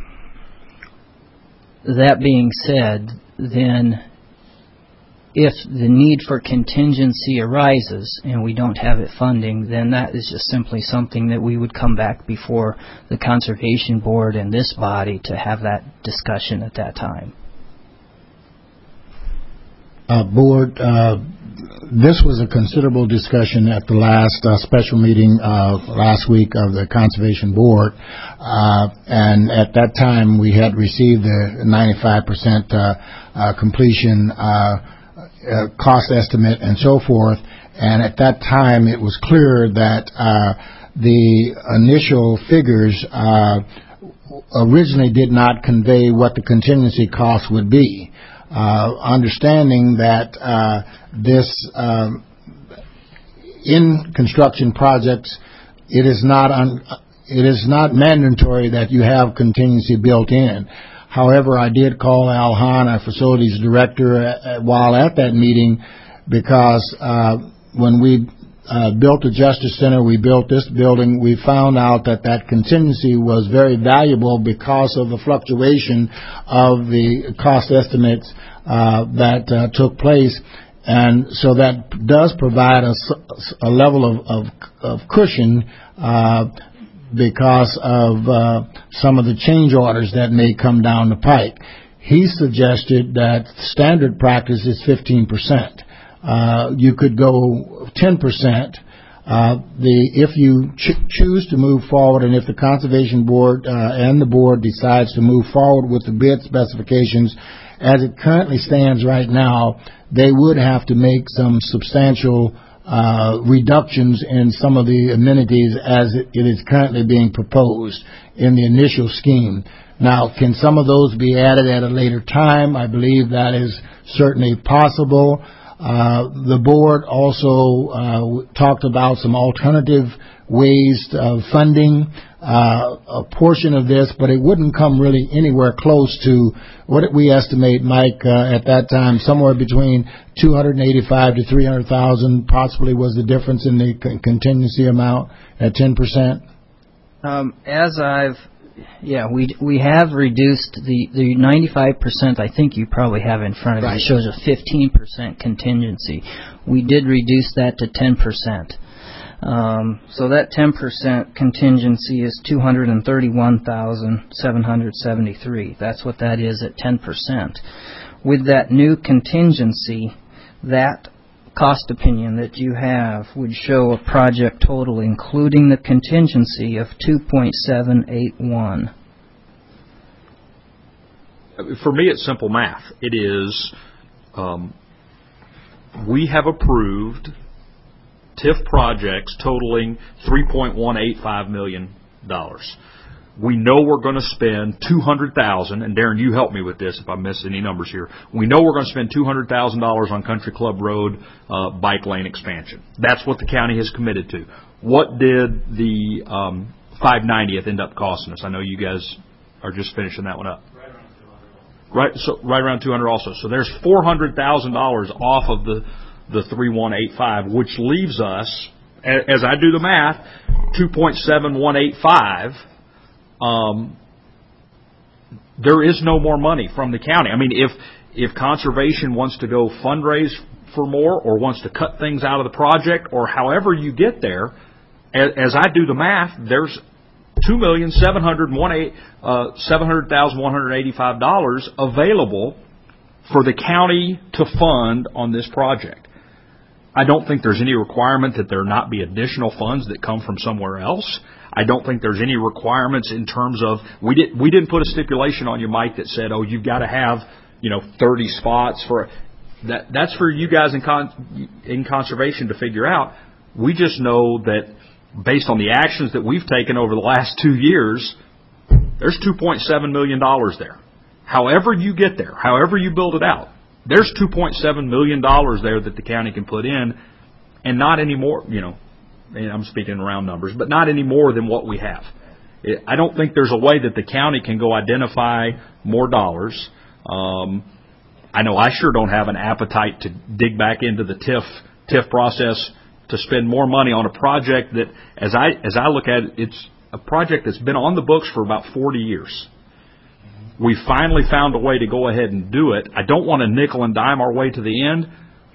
that being said, then if the need for contingency arises and we don't have it funding, then that is just simply something that we would come back before the Conservation Board and this body to have that discussion at that time. Uh, board, uh, this was a considerable discussion at the last uh, special meeting uh, last week of the Conservation Board, uh, and at that time we had received the ninety-five percent uh, uh, completion uh, uh, cost estimate and so forth, and at that time it was clear that uh, the initial figures uh, originally did not convey what the contingency cost would be. Uh, understanding that uh, this um, in construction projects, it is not un, it is not mandatory that you have contingency built in. However, I did call Al Hahn, our facilities director, uh, while at that meeting, because uh, when we uh, built the Justice Center, we built this building, we found out that that contingency was very valuable because of the fluctuation of the cost estimates uh, that uh, took place. And so that does provide a, a level of, of, of cushion uh, because of uh, some of the change orders that may come down the pike. He suggested that standard practice is fifteen percent. Uh, you could go ten percent. Uh, the if you ch- choose to move forward, and if the Conservation Board uh, and the board decides to move forward with the bid specifications as it currently stands right now, they would have to make some substantial uh, reductions in some of the amenities as it, it is currently being proposed in the initial scheme. Now, can some of those be added at a later time? I believe that is certainly possible. Uh, the board also uh, talked about some alternative ways of funding uh, a portion of this, but it wouldn't come really anywhere close to what we estimate, Mike, uh, at that time, somewhere between two hundred eighty-five to three hundred thousand possibly was the difference in the con- contingency amount at ten percent. Um, as I've Yeah, we we have reduced the, the ninety-five percent. I think you probably have in front of you. Right. It shows a fifteen percent contingency. We did reduce that to ten percent. Um, so that ten percent contingency is two hundred thirty-one thousand seven hundred seventy-three. That's what that is at ten percent. With that new contingency, that cost opinion that you have would show a project total, including the contingency, of two point seven eight one. For me, it's simple math. It is, um, we have approved T I F projects totaling three point one eight five million dollars. We know we're going to spend two hundred thousand dollars, and Darren, you help me with this if I miss any numbers here. We know we're going to spend two hundred thousand dollars on Country Club Road uh, bike lane expansion. That's what the county has committed to. What did the um, five ninetieth end up costing us? I know you guys are just finishing that one up. Right, so right around two hundred also. So there's four hundred thousand dollars off of the the three one eight five, which leaves us, as I do the math, two point seven one eight five. Um, there is no more money from the county. I mean, if if conservation wants to go fundraise for more, or wants to cut things out of the project, or however you get there, as, as I do the math, there's two million seven hundred one eight uh, seven hundred thousand one hundred eighty-five dollars available for the county to fund on this project. I don't think there's any requirement that there not be additional funds that come from somewhere else. I don't think there's any requirements in terms of we did we didn't put a stipulation on you, Mike, that said, oh, you've got to have you know thirty spots for that. That's for you guys in con, in conservation to figure out. We just know that based on the actions that we've taken over the last two years, there's two point seven million dollars there. However you get there, however you build it out, there's two point seven million dollars there that the county can put in, and not any more, you know, and I'm speaking in round numbers, but not any more than what we have. I don't think there's a way that the county can go identify more dollars. Um, I know I sure don't have an appetite to dig back into the T I F T I F process to spend more money on a project that, as I as I look at it, it's a project that's been on the books for about forty years. We finally found a way to go ahead and do it. I don't want to nickel and dime our way to the end,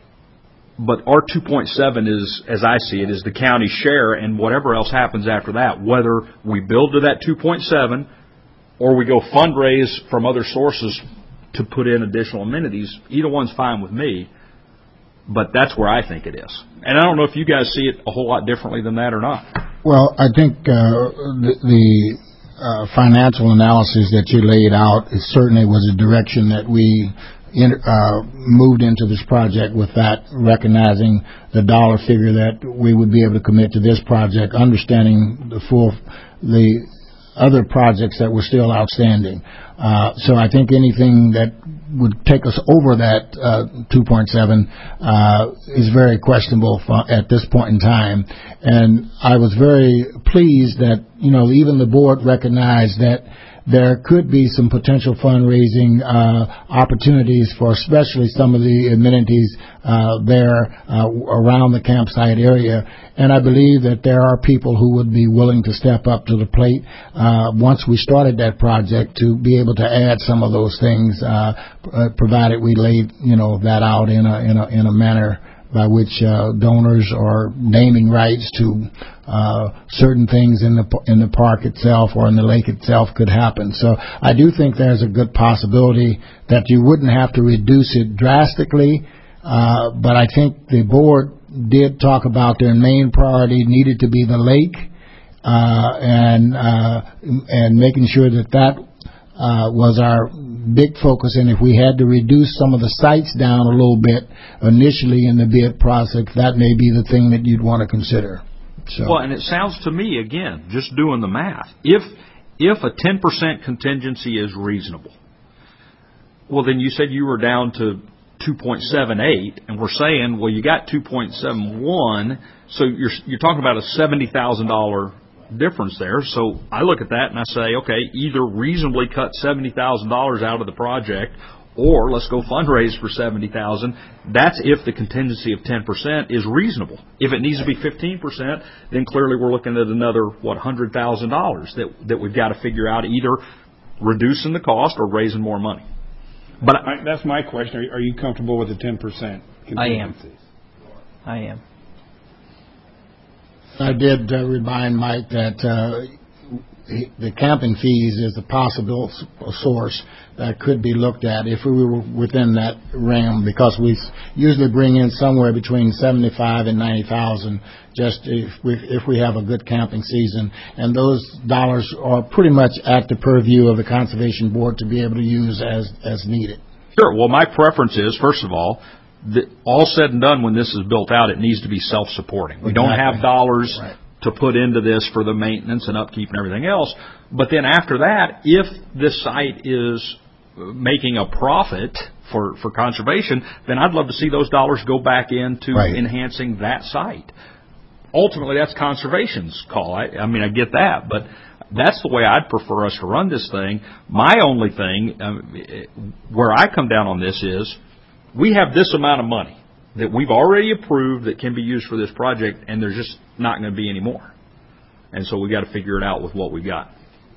but our two point seven is, as I see it, is the county share, and whatever else happens after that, whether we build to that two point seven or we go fundraise from other sources to put in additional amenities, either one's fine with me. But that's where I think it is. And I don't know if you guys see it a whole lot differently than that or not. Well, I think uh, the, the uh, financial analysis that you laid out is certainly was a direction that we in, uh, moved into this project with, that recognizing the dollar figure that we would be able to commit to this project, understanding the full the other projects that were still outstanding. Uh, so I think anything that would take us over that uh, two point seven uh, is very questionable for, at this point in time. And I was very pleased that, you know, even the board recognized that there could be some potential fundraising uh, opportunities for especially some of the amenities uh, there uh, around the campsite area. And I believe that there are people who would be willing to step up to the plate uh, once we started that project to be able to add some of those things, uh, provided we laid, you know, that out in a in a in a manner by which uh, donors are naming rights to uh, certain things in the in the park itself or in the lake itself could happen. So I do think there's a good possibility that you wouldn't have to reduce it drastically, uh, but I think the board did talk about their main priority needed to be the lake uh, and uh, and making sure that that uh, was our big focus, and if we had to reduce some of the sites down a little bit initially in the bid process, that may be the thing that you'd want to consider. So. Well, and it sounds to me, again, just doing the math, if if a ten percent contingency is reasonable, well, then you said you were down to two point seven eight, and we're saying, well, you got two point seven one, so you're you're talking about a seventy thousand dollars difference there. So I look at that and I say, okay, either reasonably cut seventy thousand dollars out of the project, or let's go fundraise for seventy thousand dollars. That's if the contingency of ten percent is reasonable. If it needs to be fifteen percent, then clearly we're looking at another, what, one hundred thousand dollars that, that we've got to figure out, either reducing the cost or raising more money. But I, that's my question. Are, are you comfortable with the ten percent contingencies? I am. I am. I did uh, remind Mike that uh, the camping fees is a possible source that could be looked at if we were within that realm, because we usually bring in somewhere between seventy-five and ninety thousand just if we if we have a good camping season, and those dollars are pretty much at the purview of the Conservation Board to be able to use as as needed. Sure. Well, my preference is, first of all, that all said and done, when this is built out, it needs to be self-supporting. We Exactly. don't have dollars Right. to put into this for the maintenance and upkeep and everything else. But then after that, if this site is making a profit for, for conservation, then I'd love to see those dollars go back into Right. enhancing that site. Ultimately, that's conservation's call. I, I mean, I get that, but that's the way I'd prefer us to run this thing. My only thing, um, where I come down on this is, we have this amount of money that we've already approved that can be used for this project, and there's just not going to be any more. And so we got to figure it out with what we got.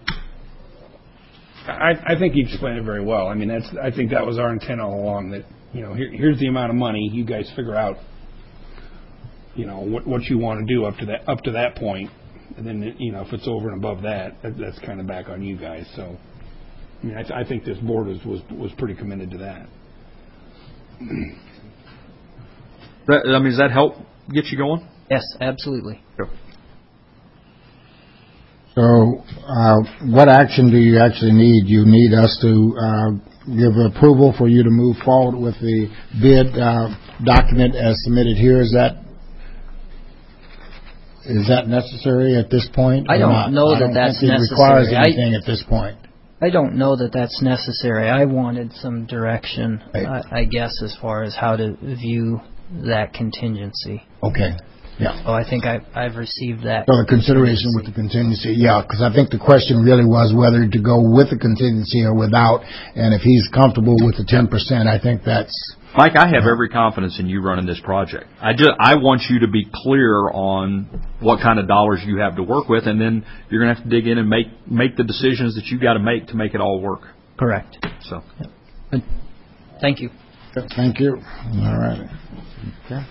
I, I think you explained it very well. I mean, that's. I think that was our intent all along. That you know, here, here's the amount of money. You guys figure out, you know, what what you want to do up to that up to that point, and then you know, if it's over and above that, that that's kind of back on you guys. So, I mean, I, I think this board was was was pretty committed to that. That, I mean, does that help get you going? Yes, absolutely. Sure. So, uh, what action do you actually need? You need us to uh, give approval for you to move forward with the bid uh, document as submitted here. Is that is that necessary at this point? I or don't not? know I that don't that's think it requires necessary. I- anything at this point. I don't know that that's necessary. I wanted some direction, Right. I, I guess, as far as how to view that contingency. Okay. Yeah. So I think I, I've received that. So the consideration with the contingency, yeah, because I think the question really was whether to go with the contingency or without, and if he's comfortable with the ten percent, I think that's... Mike, I have every confidence in you running this project. I just I want you to be clear on what kind of dollars you have to work with, and then you're going to have to dig in and make make the decisions that you got to make to make it all work. Correct. So, Good. Thank you. Thank you. All right. Okay.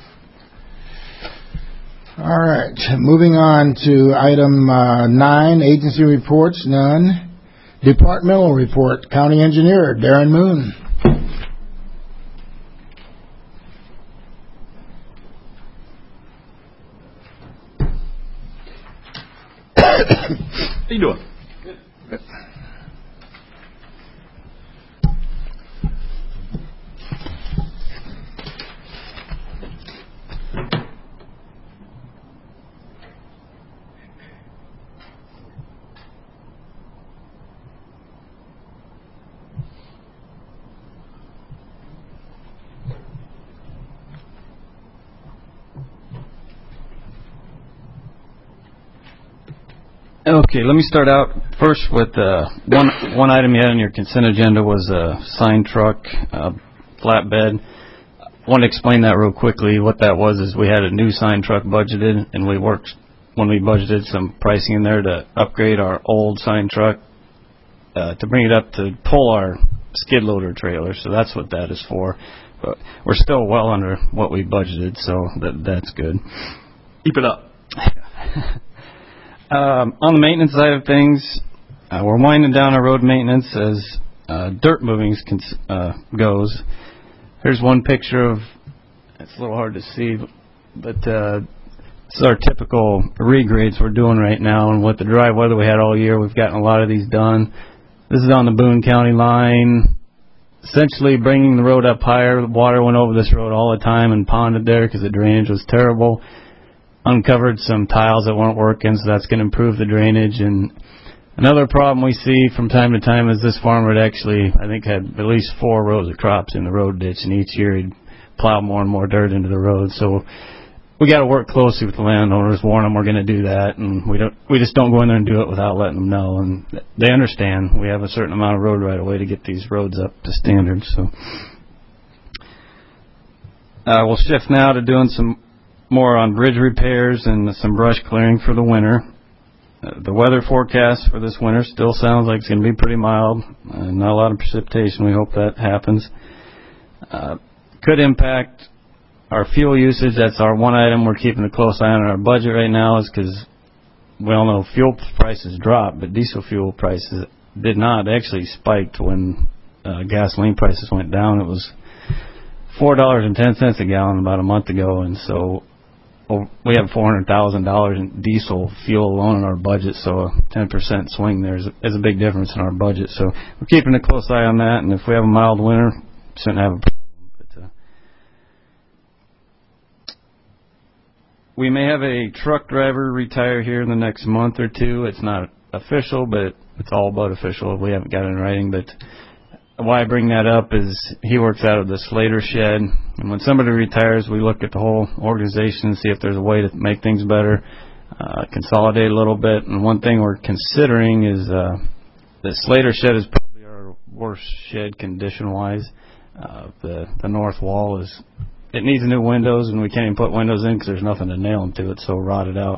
All right. Moving on to item uh, nine, agency reports, none. Departmental report, County Engineer Darren Moon. how you doing? Good. Okay, let me start out first with uh, one one item you had on your consent agenda was a sign truck, uh, flatbed. I want to explain that real quickly. What that was is we had a new sign truck budgeted, and we worked when we budgeted some pricing in there to upgrade our old sign truck uh, to bring it up to pull our skid loader trailer. So that's what that is for. But we're still well under what we budgeted, so that that's good. Keep it up. Um, on the maintenance side of things, uh, we're winding down our road maintenance as uh, dirt moving cons- uh, goes. Here's one picture of, it's a little hard to see, but uh, this is our typical regrades we're doing right now, and with the dry weather we had all year, we've gotten a lot of these done. This is on the Boone County line, essentially bringing the road up higher. The water went over this road all the time and ponded there because the drainage was terrible. Uncovered some tiles that weren't working, so that's going to improve the drainage. And another problem we see from time to time is this farmer had actually, I think, had at least four rows of crops in the road ditch, and each year he'd plow more and more dirt into the road. So we got to work closely with the landowners, warn them we're going to do that, and we don't, we just don't go in there and do it without letting them know. And they understand we have a certain amount of road right away to get these roads up to standard. So uh, we'll shift now to doing some more on bridge repairs and some brush clearing for the winter. Uh, the weather forecast for this winter still sounds like it's going to be pretty mild. Uh, not a lot of precipitation. We hope that happens. Uh, could impact our fuel usage. That's our one item we're keeping a close eye on in our budget right now, is because we all know fuel prices dropped, but diesel fuel prices did not. They actually spiked when uh, gasoline prices went down. It was four dollars and ten cents a gallon about a month ago, and so well, we have four hundred thousand dollars in diesel fuel alone in our budget, so a ten percent swing there is, is a big difference in our budget. So we're keeping a close eye on that, and if we have a mild winter, shouldn't have a problem. But uh, we may have a truck driver retire here in the next month or two. It's not official, but it's all but official. We haven't got it in writing, but why I bring that up is he works out of the Slater shed, and when somebody retires, we look at the whole organization and see if there's a way to make things better, uh, consolidate a little bit. And one thing we're considering is uh, the Slater shed is probably our worst shed condition-wise. Uh, the the north wall is it needs new windows, and we can't even put windows in because there's nothing to nail them to. It's so rotted out.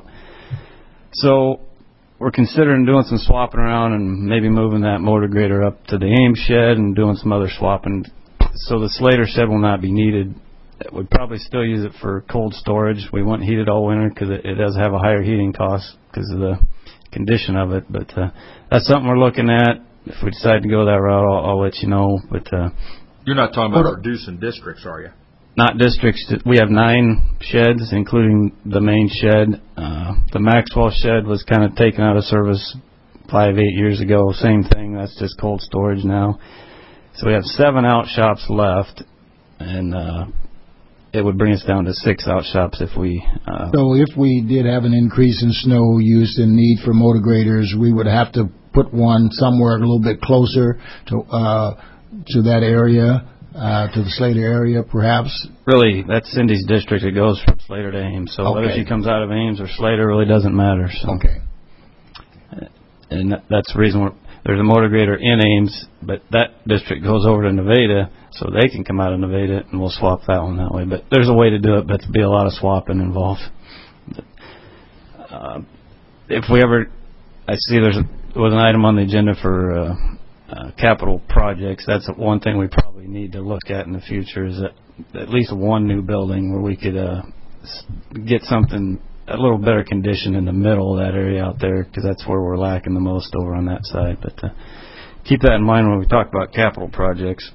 So we're considering doing some swapping around and maybe moving that motor grader up to the Ames shed and doing some other swapping. So the Slater shed will not be needed. We'd probably still use it for cold storage. We won't heat it all winter because it, it does have a higher heating cost because of the condition of it. But uh, that's something we're looking at. If we decide to go that route, I'll, I'll let you know. But uh, you're not talking about reducing districts, are you? Not districts. We have nine sheds, including the main shed. Uh, the Maxwell shed was kind of taken out of service five, eight years ago. Same thing. That's just cold storage now. So we have seven out shops left, and uh, it would bring us down to six out shops if we... Uh, so if we did have an increase in snow use and need for motor graders, we would have to put one somewhere a little bit closer to uh, to that area. Uh, to the Slater area, perhaps? Really, that's Cindy's district. It goes from Slater to Ames. So okay. whether she comes out of Ames or Slater really doesn't matter. So. Okay. And that's the reason we're, there's a motor grader in Ames, but that district goes over to Nevada, so they can come out of Nevada, and we'll swap that one that way. But there's a way to do it, but there'll be a lot of swapping involved. But, uh, if we ever, I see there's a, there was an item on the agenda for uh, uh, capital projects. That's one thing we probably need to look at in the future, is that at least one new building where we could uh, get something a little better condition in the middle of that area out there, because that's where we're lacking the most over on that side. But uh, keep that in mind when we talk about capital projects.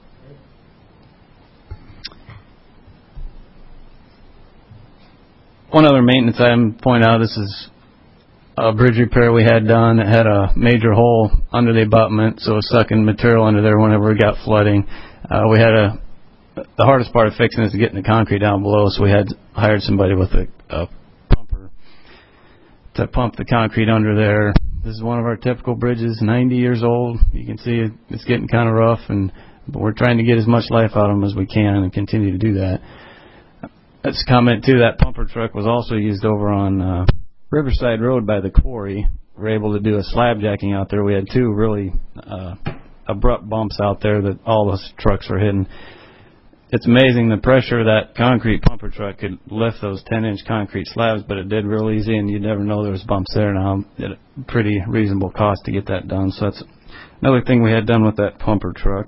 One other maintenance item to point out, this is a bridge repair we had done. It had a major hole under the abutment, so it was sucking material under there whenever we got flooding. Uh, we had a, the hardest part of fixing is getting the concrete down below, so we had hired somebody with a, a pumper to pump the concrete under there. This is one of our typical bridges, ninety years old. You can see it, it's getting kind of rough, and but we're trying to get as much life out of them as we can and continue to do that. Let's comment too, that pumper truck was also used over on uh, Riverside Road by the quarry. We were able to do a slab jacking out there. We had two really uh, abrupt bumps out there that all those trucks were hitting. It's amazing the pressure of that concrete pumper truck could lift those ten inch concrete slabs, but it did real easy, and you'd never know there was bumps there now. At a pretty reasonable cost to get that done. So that's another thing we had done with that pumper truck.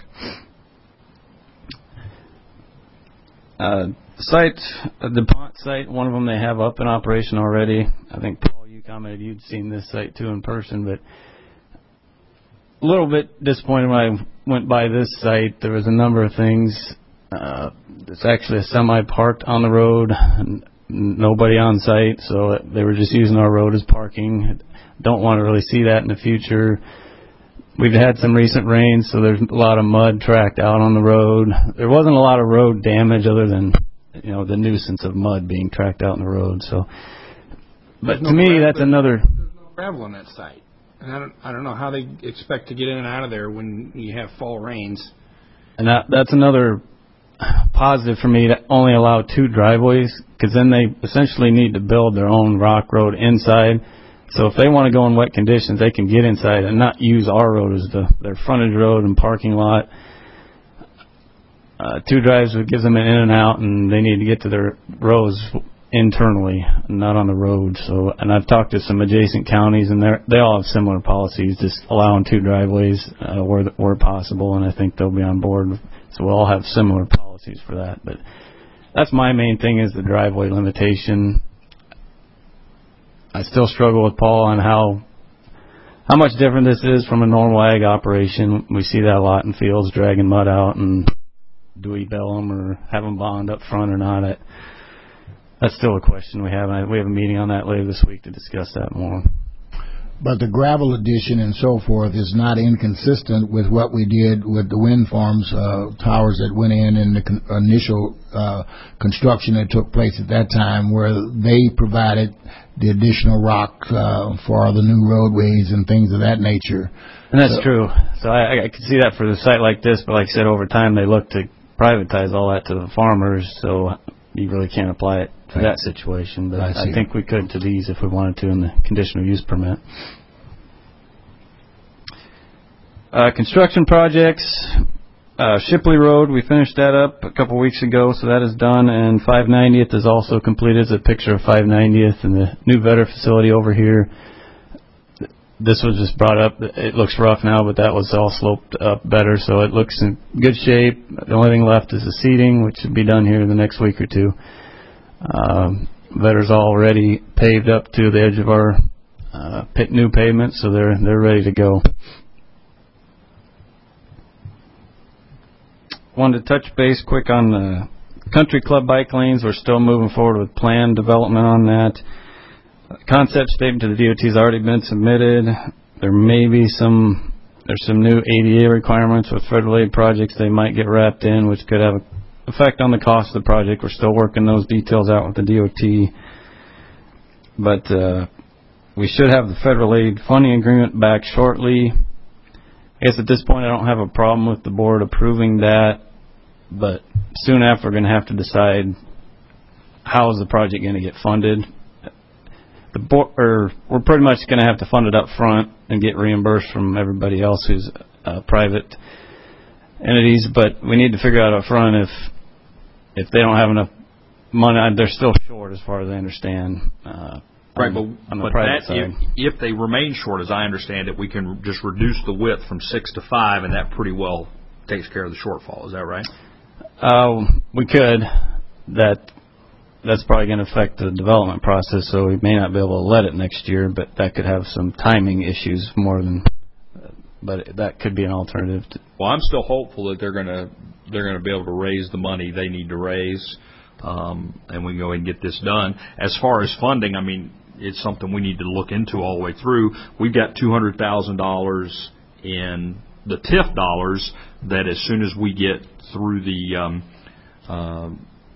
Uh, site, the DuPont site, one of them they have up in operation already. I think, Paul, you commented you'd seen this site too in person, but a little bit disappointed when I went by this site. There was a number of things. Uh, it's actually a semi parked on the road, and nobody on site, so they were just using our road as parking. Don't want to really see that in the future. We've had some recent rains, so there's a lot of mud tracked out on the road. There wasn't a lot of road damage other than, you know, the nuisance of mud being tracked out on the road. So, but to me, that's another. There's no gravel on that site, and I don't, I don't know how they expect to get in and out of there when you have fall rains. And that that's another positive for me to only allow two driveways, because then they essentially need to build their own rock road inside. So if they want to go in wet conditions, they can get inside and not use our road as the, their frontage road and parking lot. Uh, two drives gives them an in and out, and they need to get to their roads internally, not on the road. So, and I've talked to some adjacent counties, and they they all have similar policies, just allowing two driveways uh, where where possible, and I think they'll be on board. So we'll all have similar policies for that. But that's my main thing, is the driveway limitation. I still struggle with Paul on how how much different this is from a normal ag operation. We see that a lot in fields, dragging mud out, and do we bell them or have them bond up front or not? I, that's still a question we have. I, we have a meeting on that later this week to discuss that more. But the gravel addition and so forth is not inconsistent with what we did with the wind farms, uh, towers that went in in the con- initial uh, construction that took place at that time, where they provided the additional rock uh, for the new roadways and things of that nature. And that's so, true. So I, I could see that for the site like this, but like I said, over time they look to privatize all that to the farmers, so you really can't apply it to that situation. But I, I think we could to these if we wanted to in the conditional use permit. Uh, construction projects, uh, Shipley Road, we finished that up a couple weeks ago, so that is done, and five ninetieth is also completed. It's a picture of five ninetieth and the new vetter facility over here. This was just brought up. It looks rough now, but that was all sloped up better, so it looks in good shape. The only thing left is the seeding, which should be done here in the next week or two. Um, vetter's already paved up to the edge of our uh, pit new pavement, so they're they're ready to go. Wanted to touch base quick on the country club bike lanes. We're still moving forward with plan development on that. Concept statement to the D O T has already been submitted. There may be some, there's some new A D A requirements with federal aid projects they might get wrapped in, which could have an effect on the cost of the project. We're still working those details out with the D O T. But uh, we should have the federal aid funding agreement back shortly. I guess at this point I don't have a problem with the board approving that, but soon after we're going to have to decide how is the project going to get funded. The board, or we're pretty much going to have to fund it up front and get reimbursed from everybody else who's uh, private entities, but we need to figure out up front if if they don't have enough money, they're still short as far as I understand. Uh, Right, on, but, on the but private that, side. if, if they remain short, as I understand it, we can just reduce the width from six to five, and that pretty well takes care of the shortfall. Is that right? Uh, we could. That that's probably going to affect the development process, so we may not be able to let it next year. But that could have some timing issues more than. But that could be an alternative. To, well, I'm still hopeful that they're going to they're going to be able to raise the money they need to raise, um, and we can go ahead and get this done. As far as funding, I mean, it's something we need to look into all the way through. We've got two hundred thousand dollars in the T I F dollars that as soon as we get through the um, uh,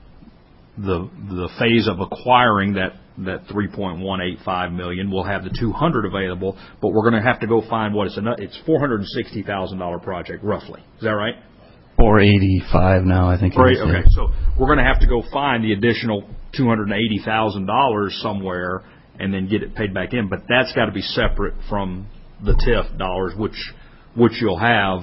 the the phase of acquiring that that three point one eight five million, we'll have the two hundred available. But we're going to have to go find what it's a it's four hundred sixty thousand dollar project roughly. Is that right? four eighty-five now, I think. Right. Okay. So we're going to have to go find the additional two hundred eighty thousand dollars somewhere and then get it paid back in. But that's got to be separate from the T I F dollars, which which you'll have,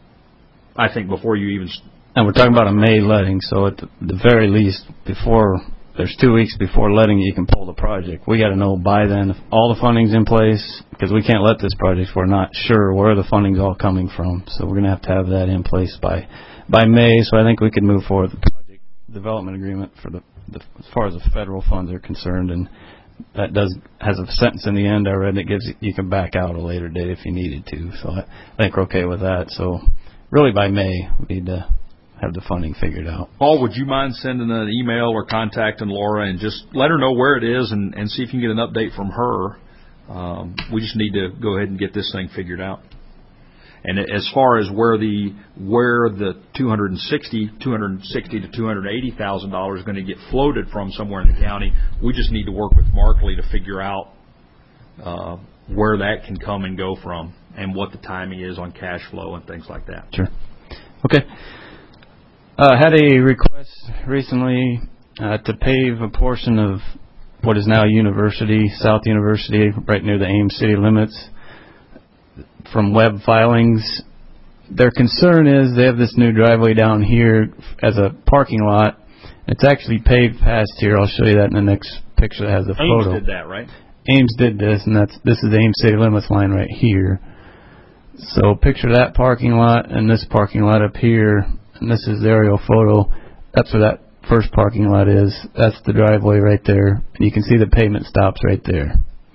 I think, before you even. And we're talking about a May letting, so at the very least, before there's two weeks before letting, you can pull the project. We got to know by then if all the funding's in place, because we can't let this project if we're not sure where the funding's all coming from. So we're going to have to have that in place by by May. So I think we can move forward with the project development agreement for the, the as far as the federal funds are concerned, and that does has a sentence in the end I read that gives you, you can back out a later date if you needed to. So I, I think we're okay with that. So really by May we need to have the funding figured out. Paul, would you mind sending an email or contacting Laura and just let her know where it is and, and see if you can get an update from her? Um, we just need to go ahead and get this thing figured out. And as far as where the where the two hundred sixty, two hundred sixty to two hundred eighty thousand dollars is going to get floated from somewhere in the county, we just need to work with Markley to figure out uh, where that can come and go from, and what the timing is on cash flow and things like that. Sure. Okay. Uh, had a request recently uh, to pave a portion of what is now University, South University, right near the Ames city limits. From web filings, their concern is they have this new driveway down here as a parking lot. It's actually paved past here. I'll show you that in the next picture that has the Ames photo. did that, right? Ames did this, and that's this is the Ames city limits line right here. So picture that parking lot and this parking lot up here, and this is the aerial photo. That's where that first parking lot is. That's the driveway right there. And you can see the pavement stops right there.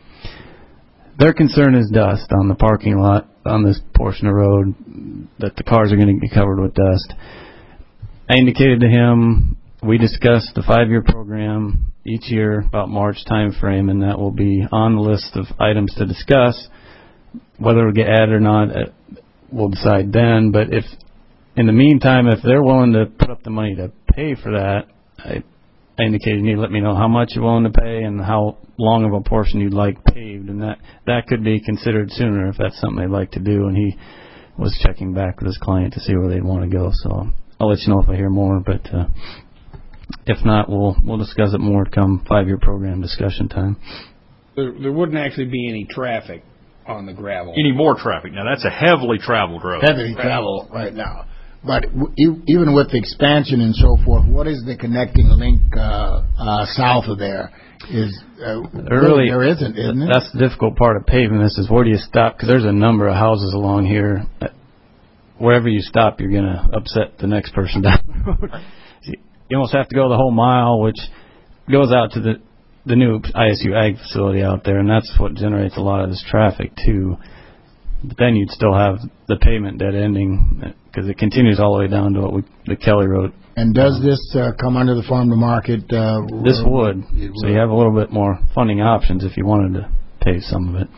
their concern is dust on the parking lot on this portion of road, that the cars are going to get covered with dust. I indicated to him we discussed the five-year program each year about March time frame, and that will be on the list of items to discuss. Whether it'll get added or not, we'll decide then. But if in the meantime, if they're willing to put up the money to pay for that, I, I indicated you need to let me know how much you're willing to pay and how long of a portion you'd like paved, and that that could be considered sooner if that's something they'd like to do. And he was checking back with his client to see where they'd want to go. So I'll let you know if I hear more. But uh, if not, we'll we'll discuss it more come five-year program discussion time. There, there wouldn't actually be any traffic on the gravel. Any more traffic. Now, that's a heavily traveled road. Heavily traveled right now. But w- e- even with the expansion and so forth, what is the connecting link uh, uh, south of there? Is uh, really, there isn't, isn't it? That's the difficult part of paving this is where do you stop? Because there's a number of houses along here. Wherever you stop, you're going to upset the next person down the road. You almost have to go the whole mile, which goes out to the the new I S U Ag facility out there, and that's what generates a lot of this traffic too. But then you'd still have the pavement dead ending because it continues all the way down to what we, the Kelly Road. And does this uh, come under the farm to market? Uh, this would. would. So you have a little bit more funding options if you wanted to pave some of it.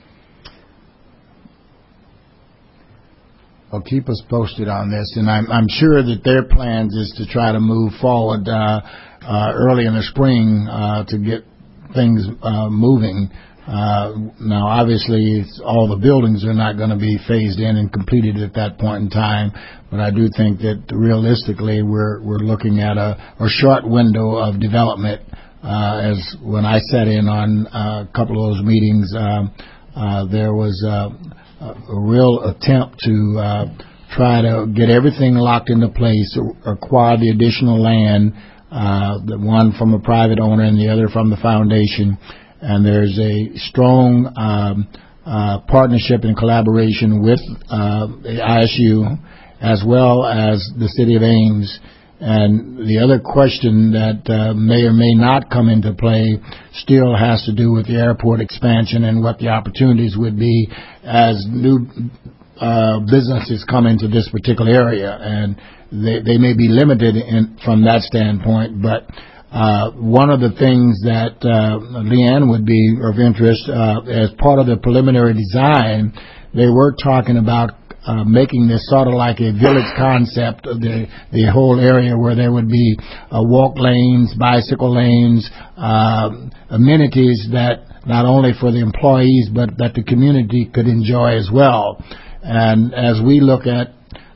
Well, keep us posted on this, and I'm, I'm sure that their plans is to try to move forward uh, uh, early in the spring uh, to get things uh, moving. Uh, now, obviously, it's, all the buildings are not going to be phased in and completed at that point in time, but I do think that realistically we're we're looking at a, a short window of development. Uh, as when I sat in on uh, a couple of those meetings, uh, uh, there was uh, a real attempt to uh, try to get everything locked into place, acquire the additional land, uh, the one from a private owner and the other from the foundation. And there's a strong um, uh, partnership and collaboration with uh, the I S U as well as the City of Ames. And the other question that uh, may or may not come into play still has to do with the airport expansion and what the opportunities would be as new uh, businesses come into this particular area. And they, they may be limited in, from that standpoint, but Uh, one of the things that uh, Leanne would be of interest, uh, as part of the preliminary design, they were talking about uh, making this sort of like a village concept of the, the whole area where there would be uh, walk lanes, bicycle lanes, uh, amenities that not only for the employees but that the community could enjoy as well. And as we look at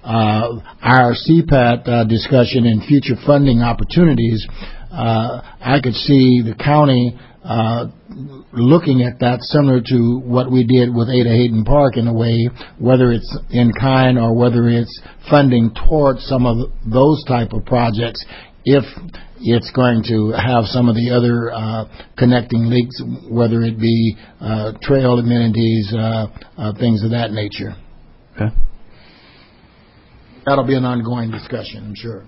uh, our C PAT uh, discussion and future funding opportunities, Uh, I could see the county uh, looking at that similar to what we did with Ada Hayden Park in a way, whether it's in kind or whether it's funding towards some of those type of projects, if it's going to have some of the other uh, connecting links, whether it be uh, trail amenities, uh, uh, things of that nature. Okay. That'll be an ongoing discussion, I'm sure.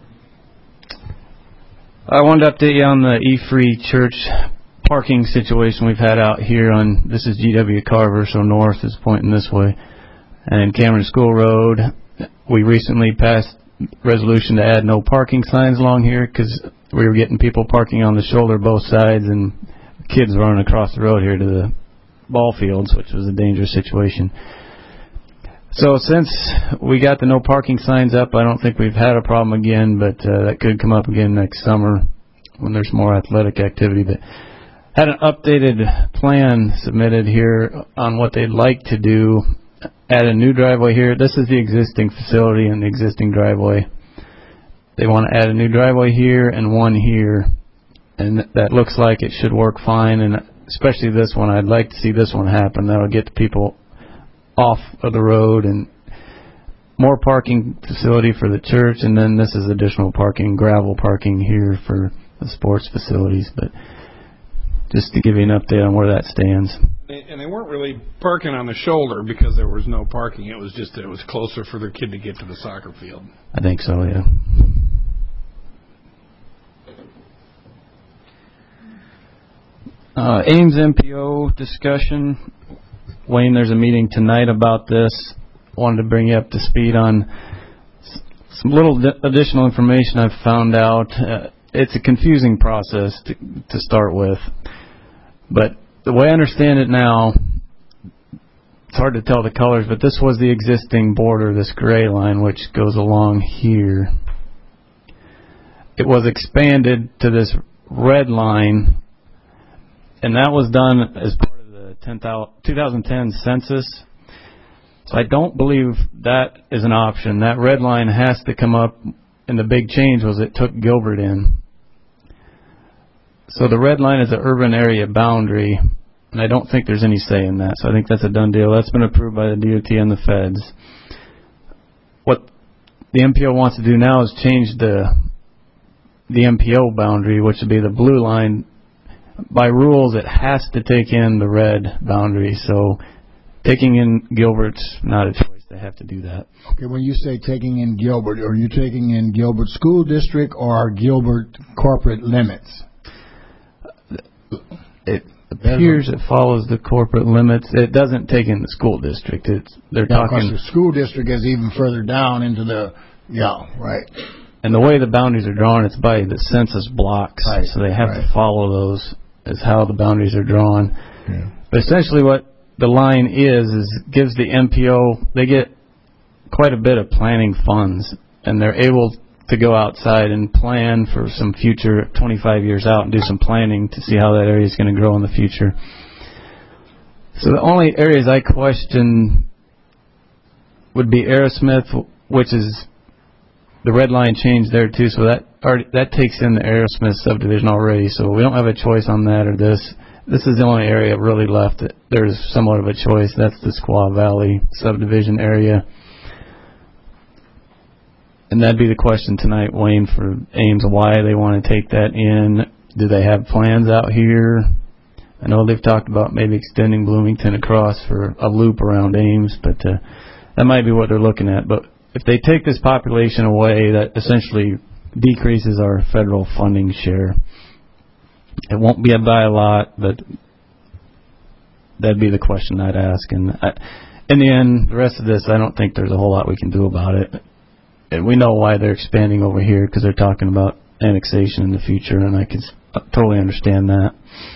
I wanted to update you on the E-Free Church parking situation we've had out here on, this is G W Carver, so north is pointing this way, and Cameron School Road. We recently passed resolution to add no parking signs along here because we were getting people parking on the shoulder both sides and kids running across the road here to the ball fields, which was a dangerous situation. So since we got the no parking signs up, I don't think we've had a problem again, but uh, that could come up again next summer when there's more athletic activity. But had an updated plan submitted here on what they'd like to do. Add a new driveway here. This is the existing facility and the existing driveway. They want to add a new driveway here and one here, and that looks like it should work fine. And especially this one, I'd like to see this one happen. That'll get the people off of the road and more parking facility for the church, and then this is additional parking, gravel parking here for the sports facilities. But just to give you an update on where that stands. And they weren't really parking on the shoulder because there was no parking. It was just that it was closer for their kid to get to the soccer field. I think so, yeah. Uh, Ames M P O discussion. Wayne, there's a meeting tonight about this. Wanted to bring you up to speed on some little d- additional information I've found out. Uh, it's a confusing process to, to start with, but the way I understand it now, it's hard to tell the colors, but this was the existing border, this gray line, which goes along here. It was expanded to this red line, and that was done as part of the twenty ten census. So I don't believe that is an option. That red line has to come up, and the big change was it took Gilbert in. So the red line is an urban area boundary, and I don't think there's any say in that. So I think that's a done deal. That's been approved by the D O T and the feds. What the M P O wants to do now is change the the M P O boundary, which would be the blue line. By rules, it has to take in the red boundary. So taking in Gilbert's not a choice. They have to do that. Okay, when you say taking in Gilbert, are you taking in Gilbert School District or Gilbert corporate limits? It appears it follows the corporate limits. It doesn't take in the school district. It's they're yeah, talking. The school district is even further down into the yeah right. And the way the boundaries are drawn, it's by the census blocks, right, so they have right. to follow those as how the boundaries are drawn. Yeah. But essentially, what the line is is gives the M P O, they get quite a bit of planning funds, and they're able to go outside and plan for some future twenty-five years out and do some planning to see how that area is going to grow in the future. So the only areas I question would be Aerosmith, which is the red line changed there too, so that already, that takes in the Aerosmith subdivision already, so we don't have a choice on that or this. This is the only area really left that there's somewhat of a choice. That's the Squaw Valley subdivision area. And that'd be the question tonight, Wayne, for Ames, why they want to take that in. Do they have plans out here? I know they've talked about maybe extending Bloomington across for a loop around Ames, but uh, that might be what they're looking at. But if they take this population away, that essentially decreases our federal funding share. It won't be by a lot, but that'd be the question I'd ask. And I, in the end, the rest of this, I don't think there's a whole lot we can do about it. And we know why they're expanding over here, because they're talking about annexation in the future, and I can totally understand that.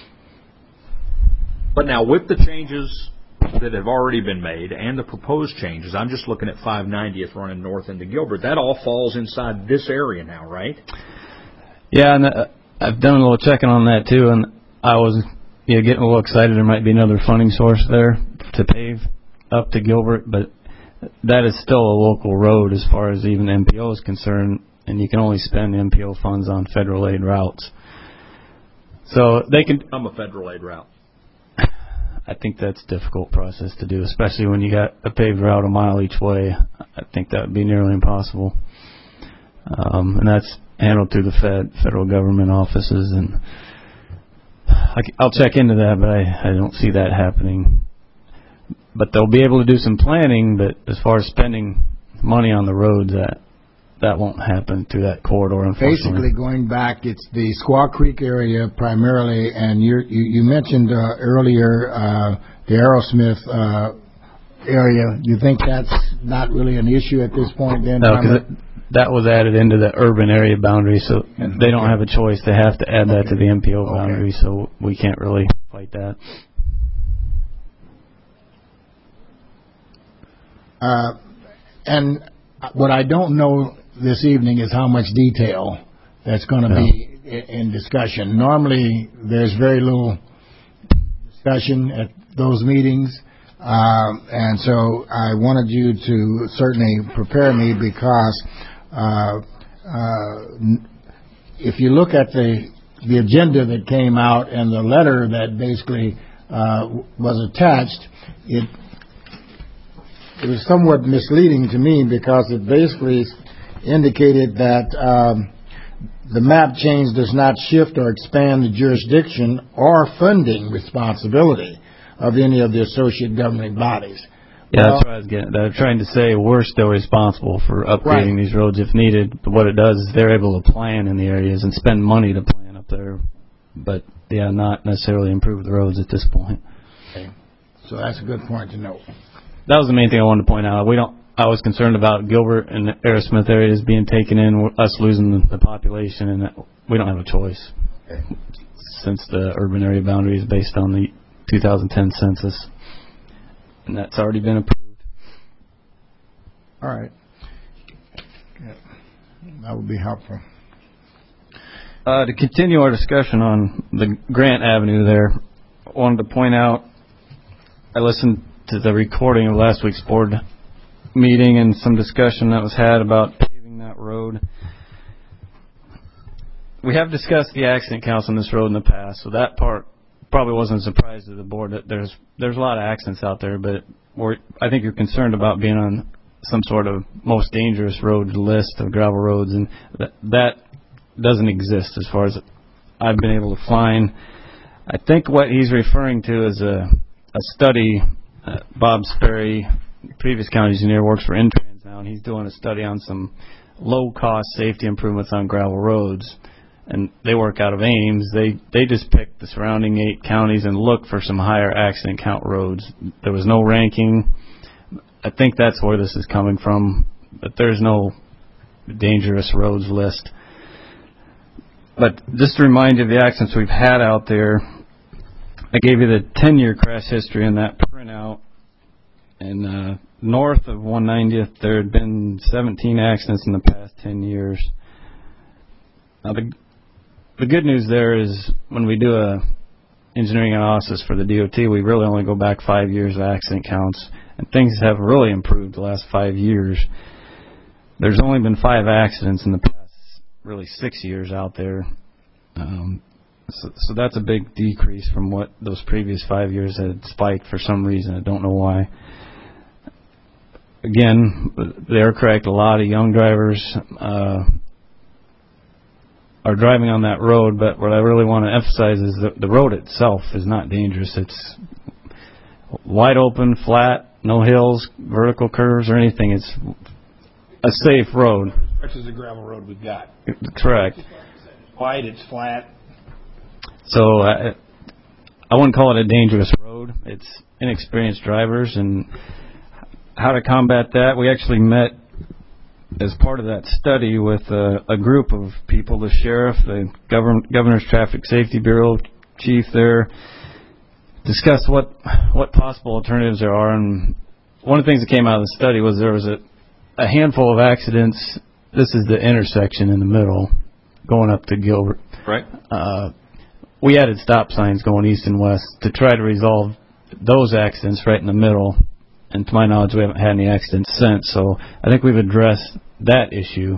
But now, with the changes that have already been made and the proposed changes, I'm just looking at five ninetieth running north into Gilbert. That all falls inside this area now, right? Yeah, and uh, I've done a little checking on that too, and I was you know, getting a little excited there might be another funding source there to pave up to Gilbert, but that is still a local road as far as even M P O is concerned, and you can only spend M P O funds on federal aid routes. So they can... I'm a federal aid route. I think that's a difficult process to do, especially when you got a paved route a mile each way. I think that would be nearly impossible. Um, and that's handled through the Fed, federal government offices, and I, I'll check into that, but I, I don't see that happening. But they'll be able to do some planning, but as far as spending money on the roads, that that won't happen through that corridor, unfortunately. Basically, going back, it's the Squaw Creek area primarily, and you're, you you mentioned uh, earlier uh, the Aerosmith uh, area. You think that's not really an issue at this point then? No, because that was added into the urban area boundary, so mm-hmm. they don't have a choice. They have to add that okay. to the M P O boundary, okay. so we can't really fight that. Uh, and what I don't know this evening is how much detail that's going to yeah. be in, in discussion. Normally, there's very little discussion at those meetings, um, and so I wanted you to certainly prepare me because uh, uh, if you look at the the agenda that came out and the letter that basically uh, was attached, it It was somewhat misleading to me because it basically indicated that um, the map change does not shift or expand the jurisdiction or funding responsibility of any of the associate governing bodies. Yeah, well, that's what I was getting. They're trying to say we're still responsible for upgrading right. these roads if needed. But what it does is they're able to plan in the areas and spend money to plan up there. But, yeah, not necessarily improve the roads at this point. Okay. So that's a good point to note. That was the main thing I wanted to point out. We don't. I was concerned about Gilbert and the Aerosmith areas being taken in, us losing the population, and that we don't have a choice. Okay. Since the urban area boundary is based on the two thousand ten census, and that's already been approved. All right. Yeah. That would be helpful. Uh, to continue our discussion on the Grant Avenue there, I wanted to point out, I listened to the recording of last week's board meeting and some discussion that was had about paving that road. We have discussed the accident counts on this road in the past, so that part probably wasn't a surprise to the board. That there's there's a lot of accidents out there, but we're, I think you're concerned about being on some sort of most dangerous road list of gravel roads, and that, that doesn't exist as far as I've been able to find. I think what he's referring to is a, a study. Uh, Bob Sperry, previous county engineer, works for Intrans now, and he's doing a study on some low-cost safety improvements on gravel roads. And they work out of Ames. They they just picked the surrounding eight counties and looked for some higher accident count roads. There was no ranking. I think that's where this is coming from, but there's no dangerous roads list. But just to remind you of the accidents we've had out there, I gave you the ten-year crash history in that printout. And uh, north of one ninetieth, there had been seventeen accidents in the past ten years. Now, the, the good news there is when we do a engineering analysis for the D O T, we really only go back five years of accident counts. And things have really improved the last five years. There's only been five accidents in the past, really, six years out there. Um, so, so that's a big decrease from what those previous five years had spiked for some reason. I don't know why. Again, they're correct. A lot of young drivers uh, are driving on that road, but what I really want to emphasize is that the road itself is not dangerous. It's wide open, flat, no hills, vertical curves, or anything. It's a safe road. This is the gravel road we've got. Correct. It's wide, it's flat. So I, I wouldn't call it a dangerous road. It's inexperienced drivers, and how to combat that, we actually met as part of that study with a, a group of people, the sheriff, the govern, Governor's Traffic Safety Bureau chief there, discussed what what possible alternatives there are. And one of the things that came out of the study was there was a, a handful of accidents. This is the intersection in the middle going up to Gilbert. Right. Uh, we added stop signs going east and west to try to resolve those accidents right in the middle. And to my knowledge, we haven't had any accidents since. So I think we've addressed that issue.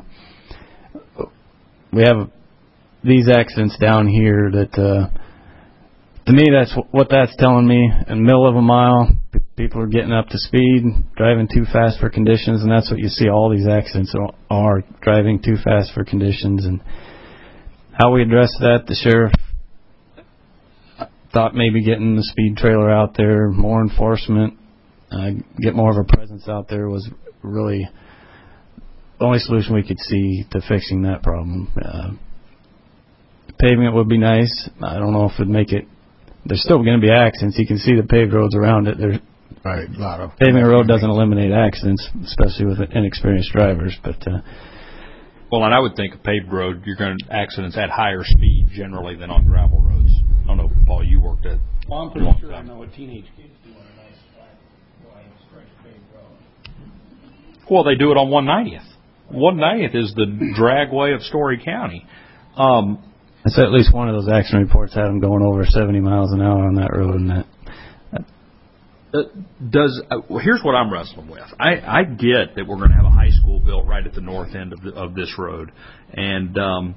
We have these accidents down here that, uh, to me, that's what that's telling me. In the middle of a mile, people are getting up to speed, driving too fast for conditions, and that's what you see all these accidents are, are driving too fast for conditions. And how we address that, the sheriff thought maybe getting the speed trailer out there, more enforcement, Uh, get more of a presence out there was really the only solution we could see to fixing that problem. Uh, paving it would be nice. I don't know if it would make it. There's still going to be accidents. You can see the paved roads around it. There's, right, a lot of paving a road doesn't eliminate accidents, especially with inexperienced drivers. But uh, well, and I would think a paved road, you're going to accidents at higher speed generally than on gravel roads. I don't know, Paul, you worked at. Well, I'm pretty sure I know what teenage kids do on a nice flat, wide, stretch paved road. Well, they do it on one ninetieth. one ninetieth is the dragway of Story County. Um, so at least one of those accident reports had them going over seventy miles an hour on that road. And that, uh, does uh, well, here's what I'm wrestling with. I, I get that we're going to have a high school built right at the north end of the, of this road, and um,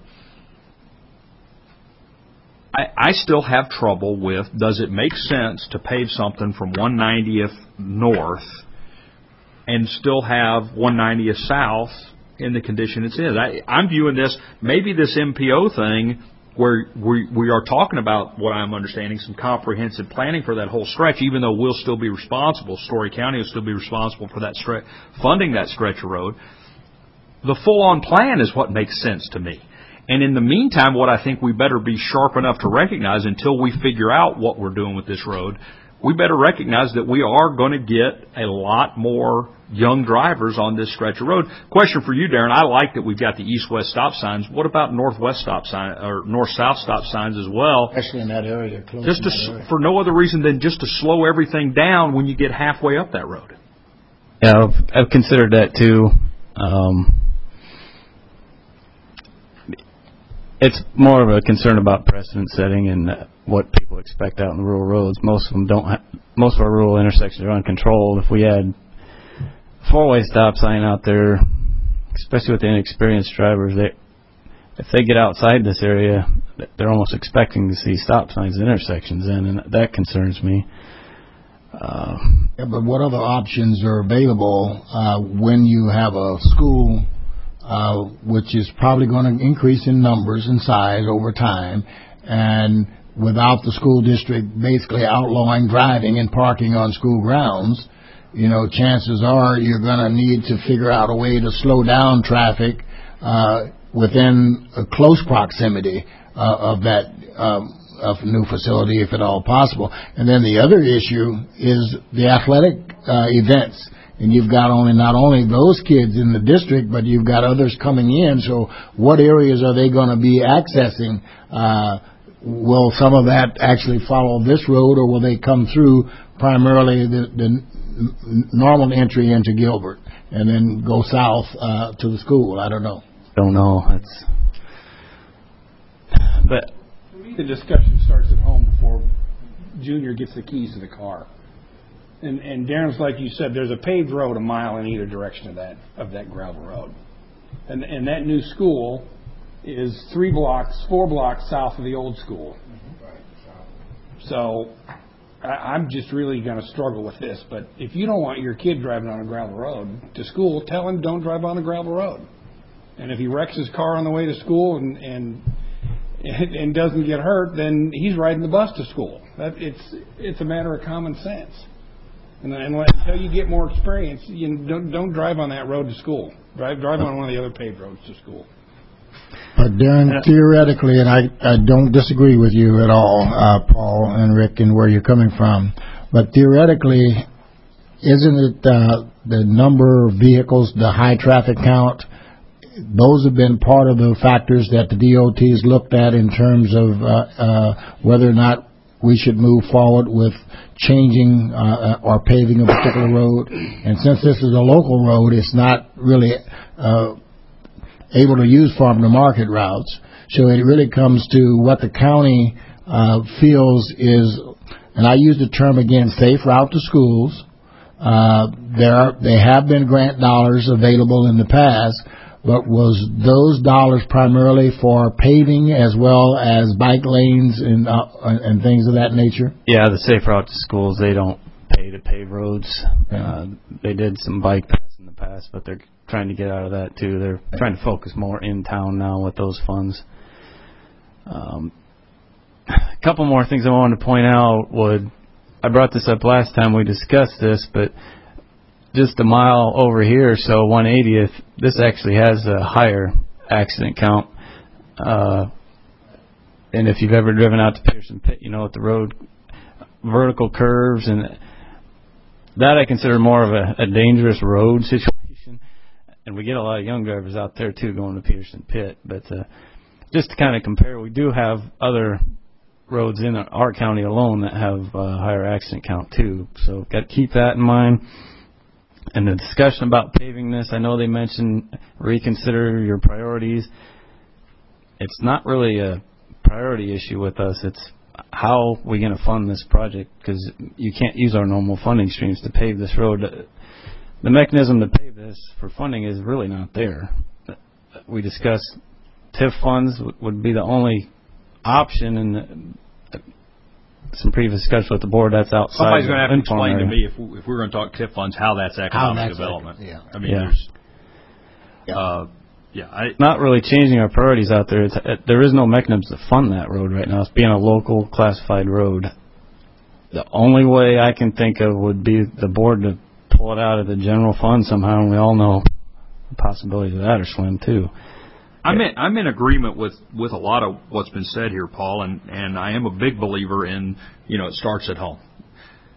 I, I still have trouble with, does it make sense to pave something from one ninetieth north and still have one ninetieth south in the condition it's in? I, I'm viewing this, maybe this M P O thing, where we, we are talking about, what I'm understanding, some comprehensive planning for that whole stretch, even though we'll still be responsible, Story County will still be responsible for that stretch, funding that stretch of road. The full-on plan is what makes sense to me. And in the meantime, what I think we better be sharp enough to recognize until we figure out what we're doing with this road, we better recognize that we are going to get a lot more young drivers on this stretch of road. Question for you, Darren. I like that we've got the east-west stop signs. What about northwest stop sign or north-south stop signs as well? Especially in that area. Close just to, that area. For no other reason than just to slow everything down when you get halfway up that road. Yeah, I've, I've considered that too. Um, it's more of a concern about precedent setting and uh, what people expect out in the rural roads. Most of them don't. Ha- most of our rural intersections are uncontrolled. If we had four-way stop sign out there, especially with the inexperienced drivers, they, if they get outside this area, they're almost expecting to see stop signs at intersections, in, and that concerns me. Uh, yeah, but what other options are available uh, when you have a school uh, which is probably going to increase in numbers and size over time, and without the school district basically outlawing driving and parking on school grounds? You know, chances are you're going to need to figure out a way to slow down traffic uh, within a close proximity uh, of that um, of new facility, if at all possible. And then the other issue is the athletic uh, events. And you've got only not only those kids in the district, but you've got others coming in. So what areas are they going to be accessing? Uh, will some of that actually follow this road, or will they come through primarily the, the normal entry into Gilbert and then go south uh, to the school? I don't know. Don't know. It's, but For me, the discussion starts at home before Junior gets the keys to the car. And, and Darren's, like you said, there's a paved road a mile in either direction of that of that gravel road, and and that new school is three blocks, four blocks south of the old school. So I, I'm just really going to struggle with this. But if you don't want your kid driving on a gravel road to school, tell him don't drive on the gravel road. And if he wrecks his car on the way to school and and and doesn't get hurt, then he's riding the bus to school. That it's it's a matter of common sense. And, and until you get more experience, you don't don't drive on that road to school. Drive drive on one of the other paved roads to school. But Darren, theoretically, and I, I don't disagree with you at all, uh, Paul and Rick, and where you're coming from, but theoretically, isn't it uh, the number of vehicles, the high traffic count, those have been part of the factors that the D O T's looked at in terms of uh, uh, whether or not we should move forward with changing uh, or paving a particular road. And since this is a local road, it's not really uh, able to use farm-to-market routes. So it really comes to what the county uh, feels is, and I use the term again, safe route to schools. Uh, there are, they have been grant dollars available in the past, but was those dollars primarily for paving as well as bike lanes and uh, and things of that nature? Yeah, the safe route to schools, they don't pay to pave roads. Uh, they did some bike paths in the past, but they're trying to get out of that too. They're trying to focus more in town now with those funds. Um, a couple more things I wanted to point out would, I brought this up last time we discussed this, but just a mile over here, so one eightieth, this actually has a higher accident count. Uh, and if you've ever driven out to Pearson Pit, you know what the road, vertical curves, and that I consider more of a, a dangerous road situation. And we get a lot of young drivers out there, too, going to Pearson Pit. But uh, just to kind of compare, we do have other roads in our county alone that have a higher accident count, too. So got to keep that in mind. And the discussion about paving this, I know they mentioned reconsider your priorities. It's not really a priority issue with us. It's how are we going to fund this project, because you can't use our normal funding streams to pave this road. The mechanism to pave this for funding is really not there. We discussed T I F funds would be the only option, and some previous discussion with the board, that's outside. Somebody's going to have to explain area. to me, if, we, if we're going to talk T I F funds, how that's economic How that's development. ec- yeah. I mean, Yeah. there's, Yeah. uh, yeah, I, Not really changing our priorities out there. It's, it, there is no mechanism to fund that road right now. It's being a local classified road. The only way I can think of would be the board to pull it out of the general fund somehow, and we all know the possibilities of that are slim too. I'm in, I'm in agreement with, with a lot of what's been said here, Paul, and, and I am a big believer in, you know, it starts at home.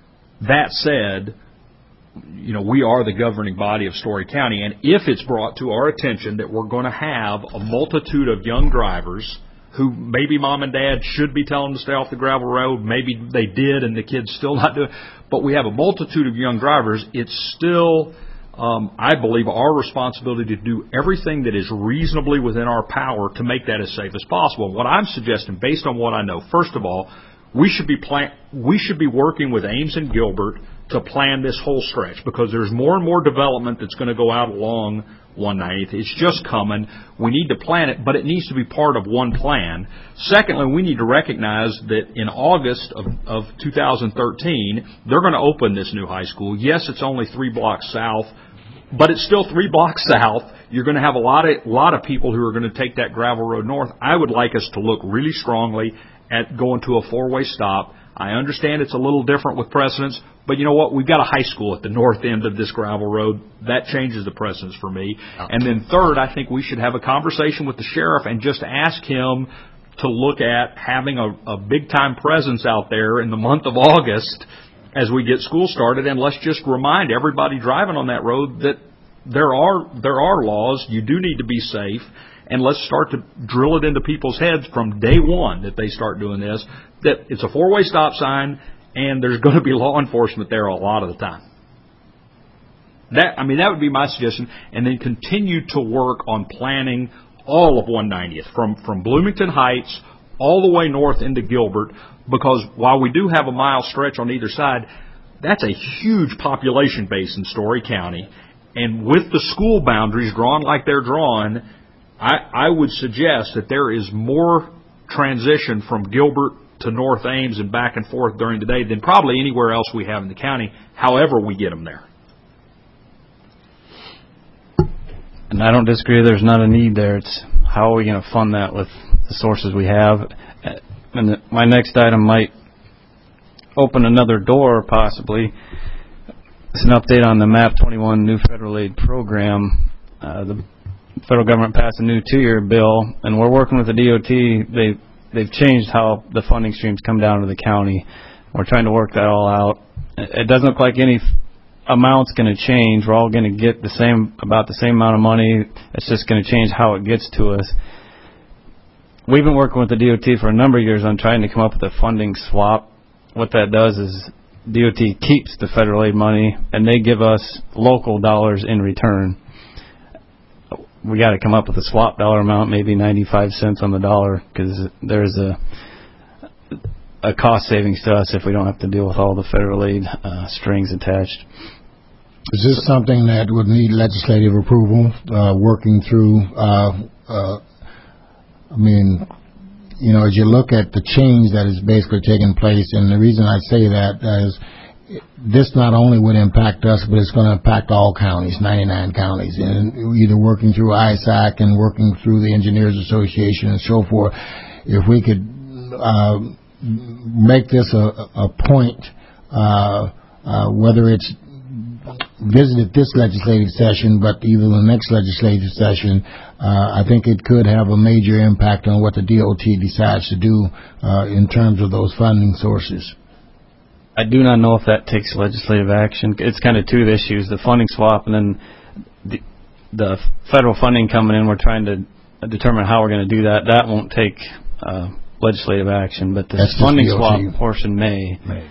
That said, you know, we are the governing body of Story County, and if it's brought to our attention that we're going to have a multitude of young drivers who maybe mom and dad should be telling them to stay off the gravel road, maybe they did and the kid's still not doing it, but we have a multitude of young drivers, it's still, um, I believe, our responsibility to do everything that is reasonably within our power to make that as safe as possible. And what I'm suggesting, based on what I know, first of all, we should be plan- we should be working with Ames and Gilbert to plan this whole stretch, because there's more and more development that's going to go out along one ninetieth. It's just coming. We need to plan it, but it needs to be part of one plan. Secondly, we need to recognize that in August of, of two thousand thirteen, they're going to open this new high school. Yes, it's only three blocks south, but it's still three blocks south. You're going to have a lot of, lot of people who are going to take that gravel road north. I would like us to look really strongly at going to a four-way stop. I understand it's a little different with precedence, but you know what? We've got a high school at the north end of this gravel road. That changes the precedence for me. And then third, I think we should have a conversation with the sheriff and just ask him to look at having a, a big-time presence out there in the month of August as we get school started. And let's just remind everybody driving on that road that there are there are laws. You do need to be safe. And let's start to drill it into people's heads from day one that they start doing this, that it's a four-way stop sign and there's going to be law enforcement there a lot of the time. That, I mean, that would be my suggestion. And then continue to work on planning all of one ninetieth, from, from Bloomington Heights all the way north into Gilbert, because while we do have a mile stretch on either side, that's a huge population base in Story County. And with the school boundaries drawn like they're drawn, I, I would suggest that there is more transition from Gilbert to North Ames and back and forth during the day than probably anywhere else we have in the county, however we get them there. And I don't disagree there's not a need there. It's how are we going to fund that with the sources we have. And the, my next item might open another door, possibly. It's an update on the MAP twenty-one new federal aid program. Uh, the federal government passed a new two-year bill, and we're working with the D O T. They, they've changed how the funding streams come down to the county. We're trying to work that all out. It doesn't look like any amount's going to change. We're all going to get the same, about the same amount of money. It's just going to change how it gets to us. We've been working with the D O T for a number of years on trying to come up with a funding swap. What that does is D O T keeps the federal aid money, and they give us local dollars in return. We got to come up with a swap dollar amount, maybe ninety-five cents on the dollar, because there's a a cost savings to us if we don't have to deal with all the federal aid uh, strings attached. Is this something that would need legislative approval, uh, working through, uh, uh, I mean, you know, as you look at the change that is basically taking place, and the reason I say that is this not only would impact us, but it's going to impact all counties, ninety-nine counties, and either working through I S A C and working through the Engineers Association and so forth. If we could uh, make this a, a point, uh, uh, whether it's visited this legislative session, but either the next legislative session, uh, I think it could have a major impact on what the D O T decides to do uh, in terms of those funding sources. I do not know if that takes legislative action. It's kind of two issues, the funding swap and then the, the federal funding coming in. We're trying to determine how we're going to do that. That won't take uh, legislative action, but the That's funding D O T. swap portion may. may.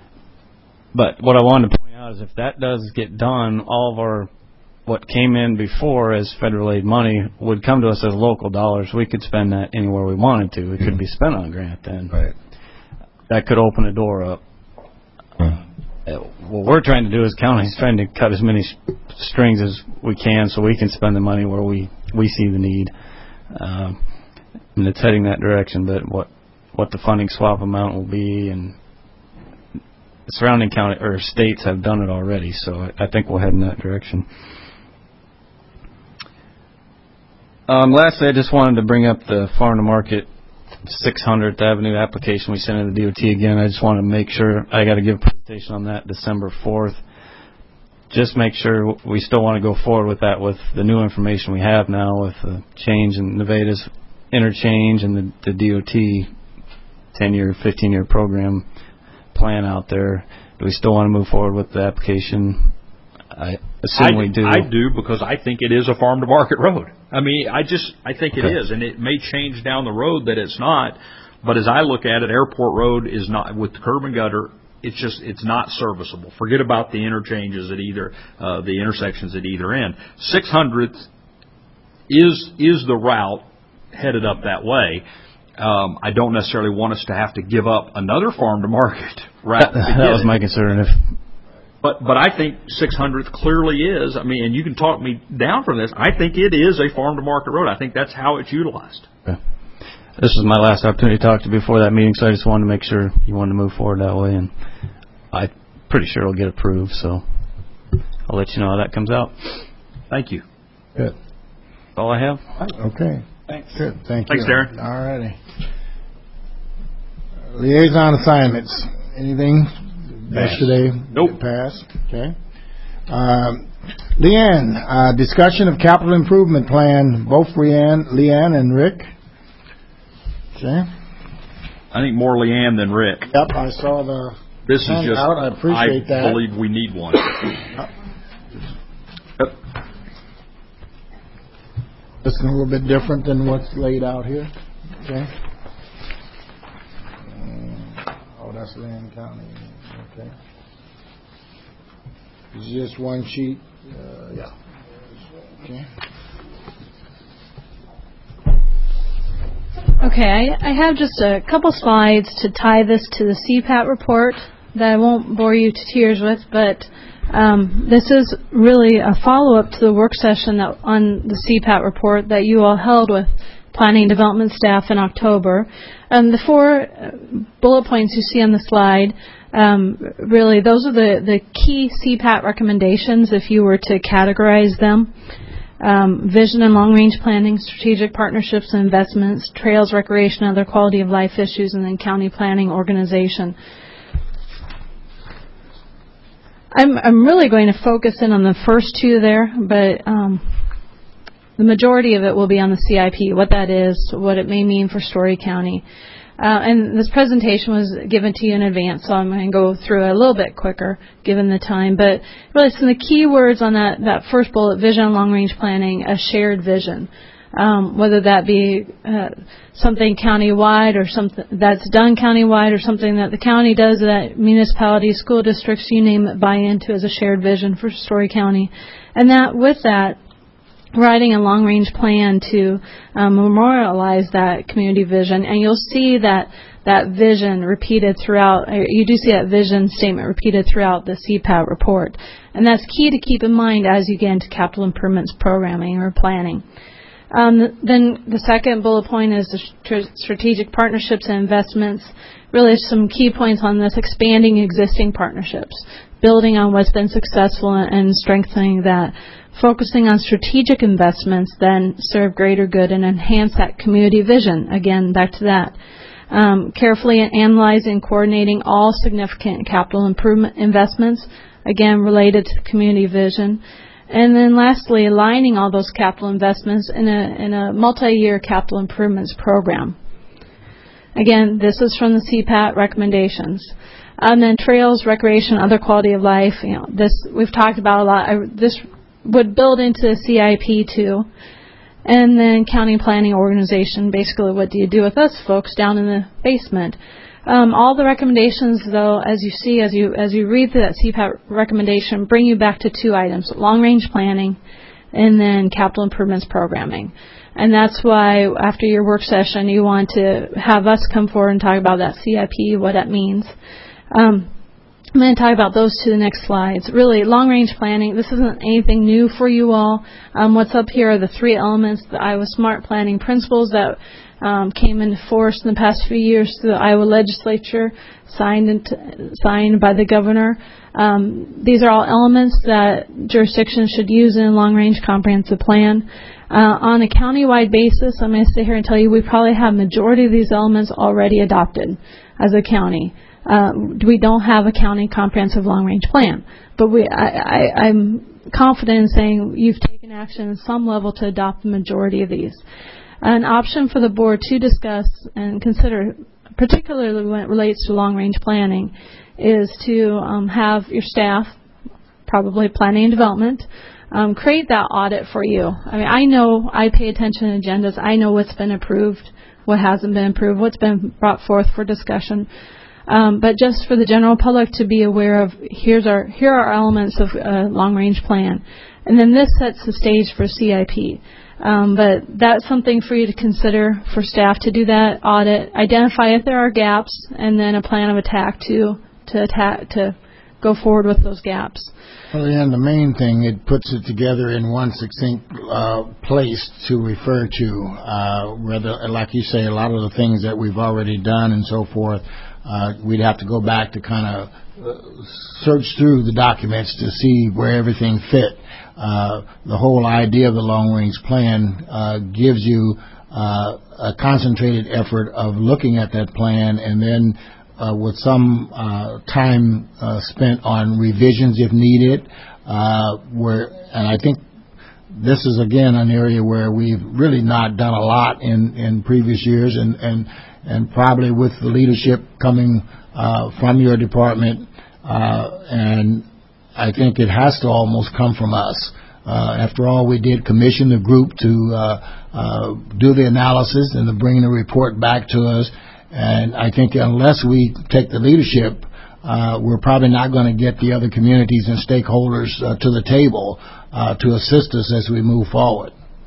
But what I wanted to point out is if that does get done, all of our what came in before as federal aid money would come to us as local dollars. We could spend that anywhere we wanted to. It could be spent on a grant then. Right. That could open a door up. Uh, what we're trying to do as county is trying to cut as many sh- strings as we can so we can spend the money where we, we see the need. Um, and it's heading that direction, but what what the funding swap amount will be, and the surrounding county or states have done it already, so I, I think we'll head in that direction. Um, lastly, I just wanted to bring up the Farm to Market six hundredth Avenue application we sent in the D O T again. I just want to make sure I got to give a presentation on that December fourth. Just make sure we still want to go forward with that with the new information we have now with the change in Nevada's interchange and the, the D O T ten-year, fifteen-year program plan out there. Do we still want to move forward with the application? I assume I, we do. I do because I think it is a farm to market road. I mean, I just I think Okay. it is, and it may change down the road that it's not. But as I look at it, Airport Road is not with the curb and gutter. It's just it's not serviceable. Forget about the interchanges at either uh, the intersections at either end. six hundredth is is the route headed up that way. Um, I don't necessarily want us to have to give up another farm to market route. That, that was my concern. If But but I think six hundredth clearly is. I mean, and you can talk me down from this. I think it is a farm to market road. I think that's how it's utilized. okay. This was my last opportunity to talk to you before that meeting, so I just wanted to make sure you wanted to move forward that way, and I'm pretty sure it'll get approved. So I'll let you know how that comes out. Thank you. Good. That's all I have. Okay. Thanks. Good. Thank Thanks, you. Darren. All righty. Liaison assignments. Anything? Yesterday? Nope. Passed. Okay. Um, Leanne, uh, discussion of capital improvement plan. Both Leanne, Leanne and Rick. Okay. I think more Leanne than Rick. Yep, I saw the This is just. handout. I appreciate I that. believe we need one. Yep. This is a little bit different than what's laid out here. Okay. Mm, Oh, that's Lynn County. Okay. It's just one sheet. Uh, yeah. Okay. Okay, I, I have just a couple slides to tie this to the C PAT report that I won't bore you to tears with, but um, this is really a follow-up to the work session that, on the C PAT report that you all held with planning development staff in October. Um, the four uh, bullet points you see on the slide, um, really those are the, the key C PAT recommendations if you were to categorize them. Um, vision and long-range planning, strategic partnerships and investments, trails, recreation, other quality of life issues, and then county planning organization. I'm, I'm really going to focus in on the first two there, but um, the majority of it will be on the C I P, what that is, what it may mean for Story County. Uh, and this presentation was given to you in advance, so I'm going to go through it a little bit quicker, given the time. But really, some of the key words on that, that first bullet, vision and long-range planning, a shared vision. Um, whether that be uh, something countywide or something that's done countywide or something that the county does that municipalities, school districts, you name it, buy into as a shared vision for Story County. And that with that, writing a long-range plan to um, memorialize that community vision, and you'll see that that vision repeated throughout. You do see that vision statement repeated throughout the C PAT report, and that's key to keep in mind as you get into capital improvements programming or planning. Um, then the second bullet point is the st- strategic partnerships and investments. Really, some key points on this: expanding existing partnerships, building on what's been successful, and, and strengthening that. Focusing on strategic investments then serve greater good and enhance that community vision. Again, back to that. Um, carefully analyzing and coordinating all significant capital improvement investments, again, related to the community vision. And then lastly, aligning all those capital investments in a, in a multi-year capital improvements program. Again, this is from the C PAT recommendations. And then trails, recreation, other quality of life. You know, this we've talked about a lot. I, this would build into the C I P too. And then county planning organization, basically what do you do with us folks down in the basement? Um, all the recommendations, though, as you see, as you as you read through that C PAT recommendation, bring you back to two items: long-range planning and then capital improvements programming. And that's why after your work session, you want to have us come forward and talk about that C I P, what that means. Um, I'm going to talk about those two next slides. Really, long-range planning, this isn't anything new for you all. Um, what's up here are the three elements, the Iowa Smart Planning Principles that um, came into force in the past few years through the Iowa legislature, signed, into, signed by the governor. Um, these are all elements that jurisdictions should use in a long-range comprehensive plan. Uh, on a county-wide basis, I'm going to sit here and tell you we probably have majority of these elements already adopted as a county. Uh, we don't have a county comprehensive long-range plan, but we, I, I, I'm confident in saying you've taken action at some level to adopt the majority of these. An option for the board to discuss and consider particularly when it relates to long-range planning, is to um, have your staff, probably planning and development, um, create that audit for you. I mean, I know I pay attention to agendas. I know what's been approved, what hasn't been approved, what's been brought forth for discussion. Um, but just for the general public to be aware of, here's our here are elements of a long-range plan. And then this sets the stage for C I P. Um, but that's something for you to consider for staff to do that audit, identify if there are gaps, and then a plan of attack to to attack to go forward with those gaps. Well, and the main thing, it puts it together in one succinct uh, place to refer to. Uh, whether, like you say, a lot of the things that we've already done and so forth, uh, we'd have to go back to kind of uh, search through the documents to see where everything fit. Uh, the whole idea of the long-range plan uh, gives you uh, a concentrated effort of looking at that plan, and then uh, with some uh, time uh, spent on revisions if needed. Uh, where, and I think this is again an area where we've really not done a lot in, in previous years, and, and and probably with the leadership coming uh, from your department, uh, and I think it has to almost come from us. Uh, after all, we did commission the group to uh, uh, do the analysis and to bring the report back to us. And I think unless we take the leadership, uh, we're probably not going to get the other communities and stakeholders uh, to the table uh, to assist us as we move forward.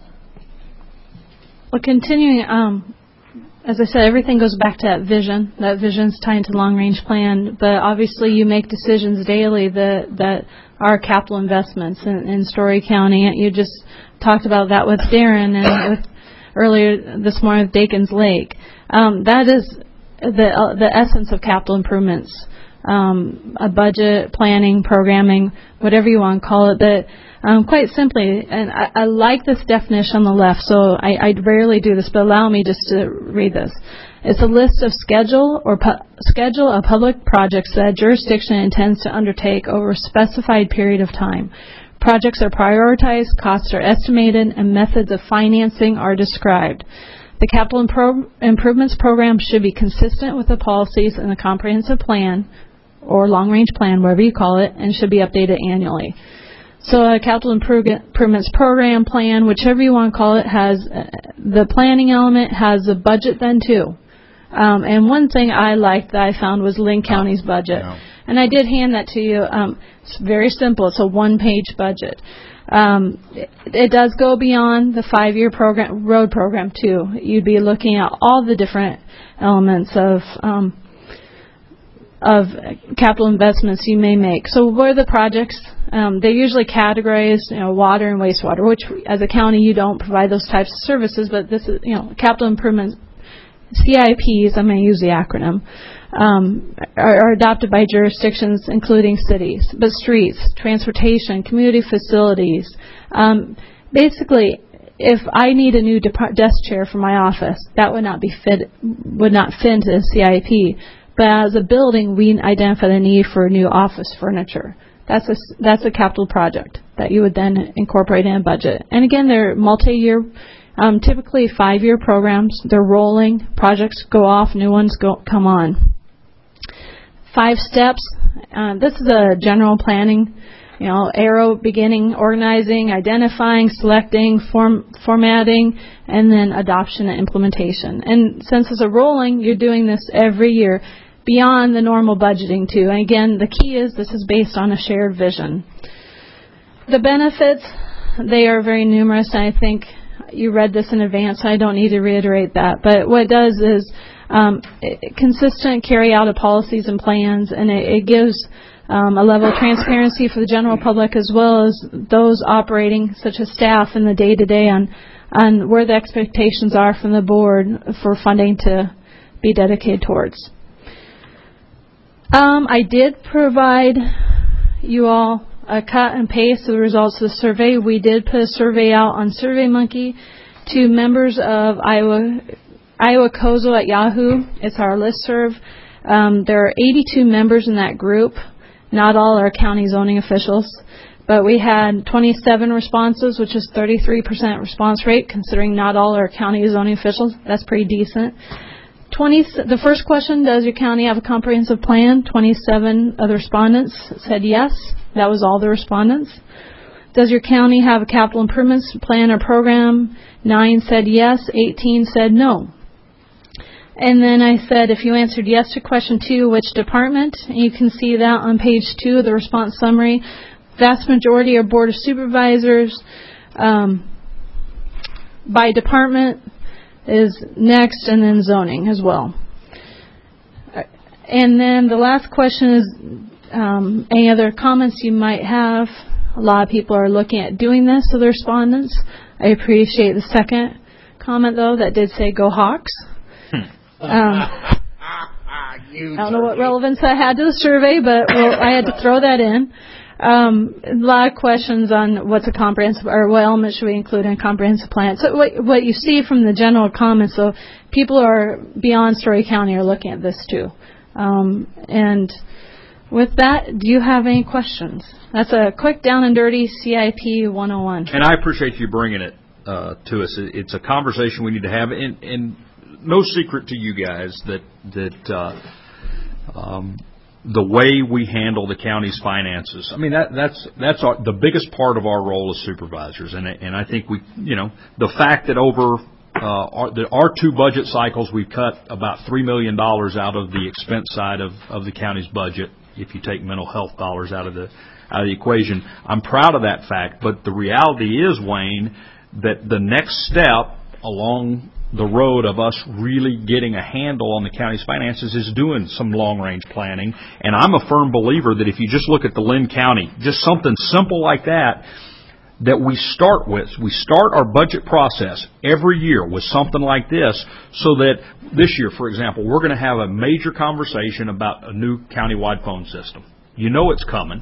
Well, continuing, um, as I said, everything goes back to that vision. That vision's tied to long-range plan, but obviously you make decisions daily that that are capital investments in, in Story County. You just talked about that with Darren and with earlier this morning with Dakins Lake. Um, that is the uh, the essence of capital improvements. Um, a budget, planning, programming, whatever you want to call it. But um, quite simply, and I, I like this definition on the left, so I, I rarely do this, but allow me just to read this. It's a list of schedule or pu- schedule of public projects that a jurisdiction intends to undertake over a specified period of time. Projects are prioritized, costs are estimated, and methods of financing are described. The capital impro- improvements program should be consistent with the policies in the comprehensive plan or long-range plan, whatever you call it, and should be updated annually. So a capital improvements program plan, whichever you want to call it, has uh, the planning element, has a budget then too. Um, and one thing I liked that I found was Linn County's budget. Yeah. And I did hand that to you. Um, it's very simple. It's a one-page budget. Um, it, it does go beyond the five-year program, road program too. You'd be looking at all the different elements of um, of capital investments you may make. So what are the projects? Um, they're usually categorized, you know, water and wastewater, which as a county you don't provide those types of services, but this is, you know, capital improvements, C I Ps, I'm going to use the acronym, um, are, are adopted by jurisdictions including cities, but streets, transportation, community facilities. Um, basically, if I need a new dep- desk chair for my office, that would not be fit, would not fit into the C I P. But as a building, we identify the need for new office furniture. That's a, that's a capital project that you would then incorporate in a budget. And again, they're multi-year, um, typically five-year programs. They're rolling. Projects go off, new ones go come on. Five steps. Uh, this is a general planning, you know, arrow beginning, organizing, identifying, selecting, form, formatting, and then adoption and implementation. And since it's a rolling, you're doing this every year, beyond the normal budgeting too. And again, the key is this is based on a shared vision. The benefits, they are very numerous, and I think you read this in advance, so I don't need to reiterate that. But what it does is um, it, consistent carry out of policies and plans, and it, it gives um, a level of transparency for the general public as well as those operating, such as staff in the day-to-day, on, on where the expectations are from the board for funding to be dedicated towards. Um, I did provide you all a cut and paste of the results of the survey. We did put a survey out on SurveyMonkey to members of Iowa Iowa C O Z O at Yahoo. It's our listserv. Um, there are eighty-two members in that group. Not all are county zoning officials, but we had twenty-seven responses, which is thirty-three percent response rate, considering not all are county zoning officials. That's pretty decent. twenty, the first question, does your county have a comprehensive plan? twenty-seven of the respondents said yes. That was all the respondents. Does your county have a capital improvements plan or program? Nine said yes. eighteen said no. And then I said, if you answered yes to question two, which department? And you can see that on page two of the response summary. Vast majority are Board of Supervisors. Um, by department is next, and then zoning as well. And then the last question is um, any other comments you might have. A lot of people are looking at doing this to the respondents. I appreciate the second comment, though, that did say go Hawks. Um, I don't know what relevance that had to the survey, but well, I had to throw that in. Um, a lot of questions on what's a comprehensive, or what elements should we include in a comprehensive plan. So what, what you see from the general comments, so people are beyond Story County are looking at this too. Um, and with that, do you have any questions? That's a quick down and dirty C I P one oh one. And I appreciate you bringing it uh, to us. It's a conversation we need to have, and, and no secret to you guys that that uh, um, the way we handle the county's finances. I mean, that that's that's our, the biggest part of our role as supervisors, and and I think we, you know, the fact that over uh, our, the, our two budget cycles we've cut about three million dollars out of the expense side of of the county's budget. If you take mental health dollars out of the out of the equation, I'm proud of that fact. But the reality is, Wayne, that the next step along the road of us really getting a handle on the county's finances is doing some long-range planning. And I'm a firm believer that if you just look at the Linn County, just something simple like that, that we start with, we start our budget process every year with something like this, so that this year, for example, we're going to have a major conversation about a new countywide phone system. You know it's coming.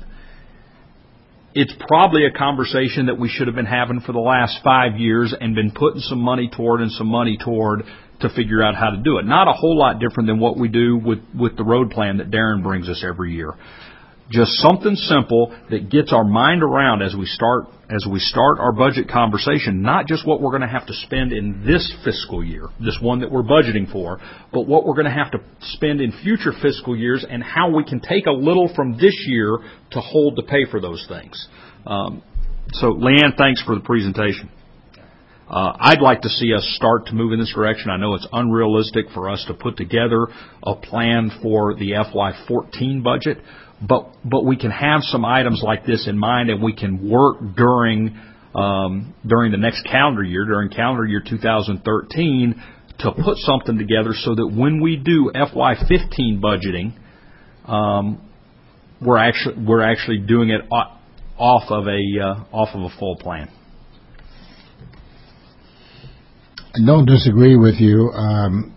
It's probably a conversation that we should have been having for the last five years and been putting some money toward and some money toward to figure out how to do it. Not a whole lot different than what we do with, with the road plan that Darren brings us every year. Just something simple that gets our mind around as we start as we start our budget conversation, not just what we're going to have to spend in this fiscal year, this one that we're budgeting for, but what we're going to have to spend in future fiscal years and how we can take a little from this year to hold to pay for those things. Um, so, Leanne, thanks for the presentation. Uh, I'd like to see us start to move in this direction. I know it's unrealistic for us to put together a plan for the F Y fourteen budget, but but we can have some items like this in mind, and we can work during um, during the next calendar year, during calendar year two thousand thirteen, to put something together so that when we do F Y fifteen budgeting, um, we're actually we're actually doing it off of a uh, off of a full plan. I don't disagree with you. Um,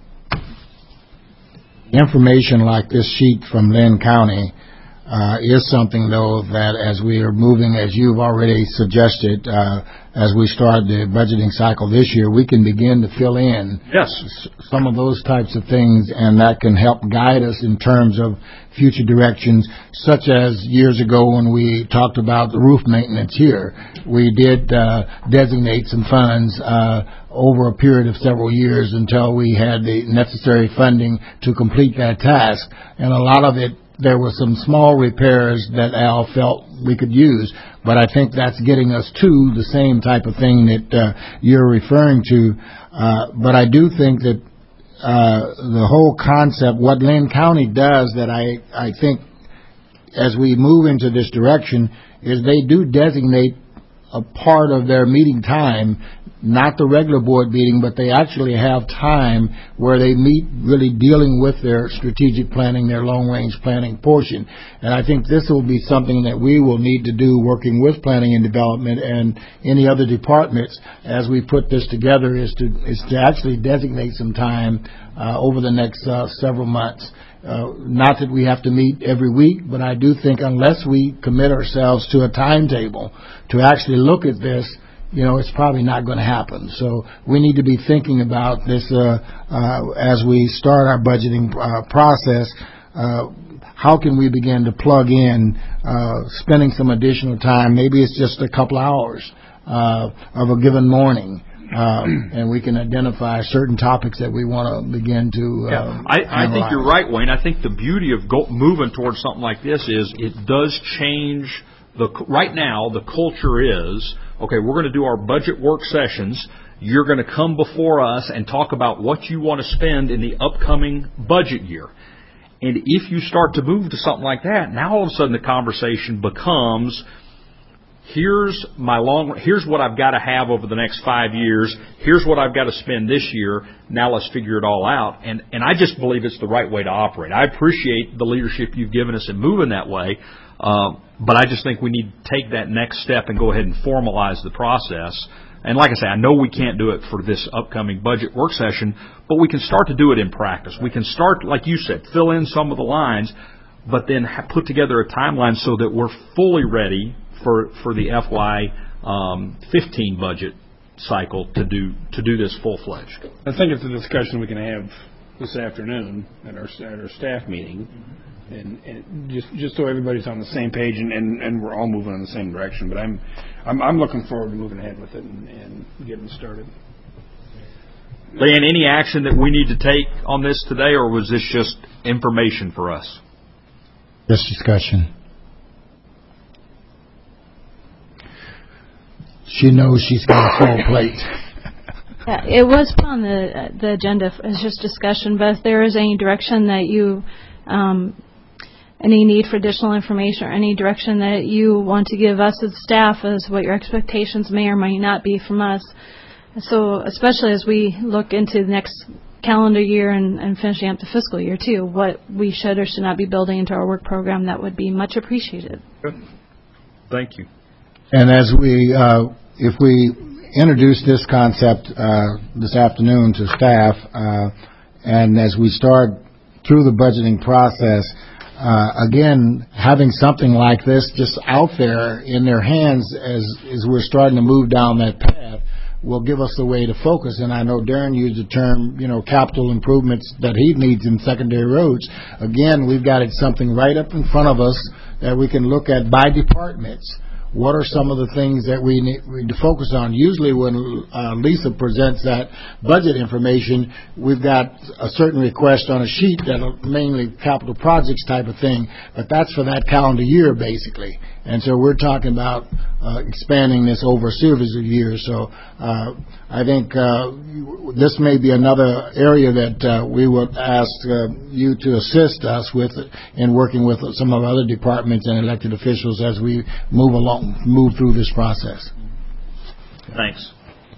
information like this sheet from Linn County uh, is something, though, that as we are moving, as you've already suggested, uh, as we start the budgeting cycle this year, we can begin to fill in yes. some of those types of things, and that can help guide us in terms of future directions, such as years ago when we talked about the roof maintenance here. We did uh, designate some funds uh, over a period of several years until we had the necessary funding to complete that task. And a lot of it, there were some small repairs that Al felt we could use, but I think that's getting us to the same type of thing that uh, you're referring to. Uh, but I do think that uh, the whole concept, what Linn County does that I, I think as we move into this direction, is they do designate a part of their meeting time, not the regular board meeting, but they actually have time where they meet really dealing with their strategic planning, their long-range planning portion. And I think this will be something that we will need to do working with planning and development and any other departments as we put this together, is to is to actually designate some time uh, over the next uh, several months. Uh, not that we have to meet every week, but I do think unless we commit ourselves to a timetable to actually look at this, you know, it's probably not going to happen. So we need to be thinking about this uh, uh, as we start our budgeting uh, process. Uh, how can we begin to plug in uh, spending some additional time? Maybe it's just a couple hours uh, of a given morning uh, and we can identify certain topics that we want to begin to uh, yeah. I, I think you're right, Wayne. I think the beauty of go, moving towards something like this is it does change the. Right now, the culture is, okay, we're going to do our budget work sessions. You're going to come before us and talk about what you want to spend in the upcoming budget year. And if you start to move to something like that, now all of a sudden the conversation becomes, here's my long, here's what I've got to have over the next five years. Here's what I've got to spend this year. Now let's figure it all out. And, and I just believe it's the right way to operate. I appreciate the leadership you've given us in moving that way. Uh, but I just think we need to take that next step and go ahead and formalize the process. And like I say, I know we can't do it for this upcoming budget work session, but we can start to do it in practice. We can start, like you said, fill in some of the lines, but then ha- put together a timeline so that we're fully ready for for the F Y fifteen budget cycle to do to do this full-fledged. I think it's a discussion we can have this afternoon at our at our staff meeting, and, and just just so everybody's on the same page and, and, and we're all moving in the same direction. But I'm I'm, I'm looking forward to moving ahead with it and, and getting started. Leanne, any action that we need to take on this today, or was this just information for us? This discussion. She knows she's got a full plate. Yeah, it was put on the the agenda as just discussion, but if there is any direction that you, um, any need for additional information or any direction that you want to give us as staff as what your expectations may or may not be from us. So especially as we look into the next calendar year and, and finishing up the fiscal year too, what we should or should not be building into our work program, that would be much appreciated. Good. Thank you. And as we, uh, if we introduce this concept uh, this afternoon to staff, uh, and as we start through the budgeting process, uh, again, having something like this just out there in their hands as, as we're starting to move down that path will give us the way to focus. And I know Darren used the term, you know, capital improvements that he needs in secondary roads. Again, we've got it something right up in front of us that we can look at by departments. What are some of the things that we need, we need to focus on? Usually when uh, Lisa presents that budget information, we've got a certain request on a sheet that are mainly capital projects type of thing, but that's for that calendar year basically. And so we're talking about uh, expanding this over a series of years. So uh, I think uh, this may be another area that uh, we would ask uh, you to assist us with in working with some of our other departments and elected officials as we move along, move through this process. Thanks.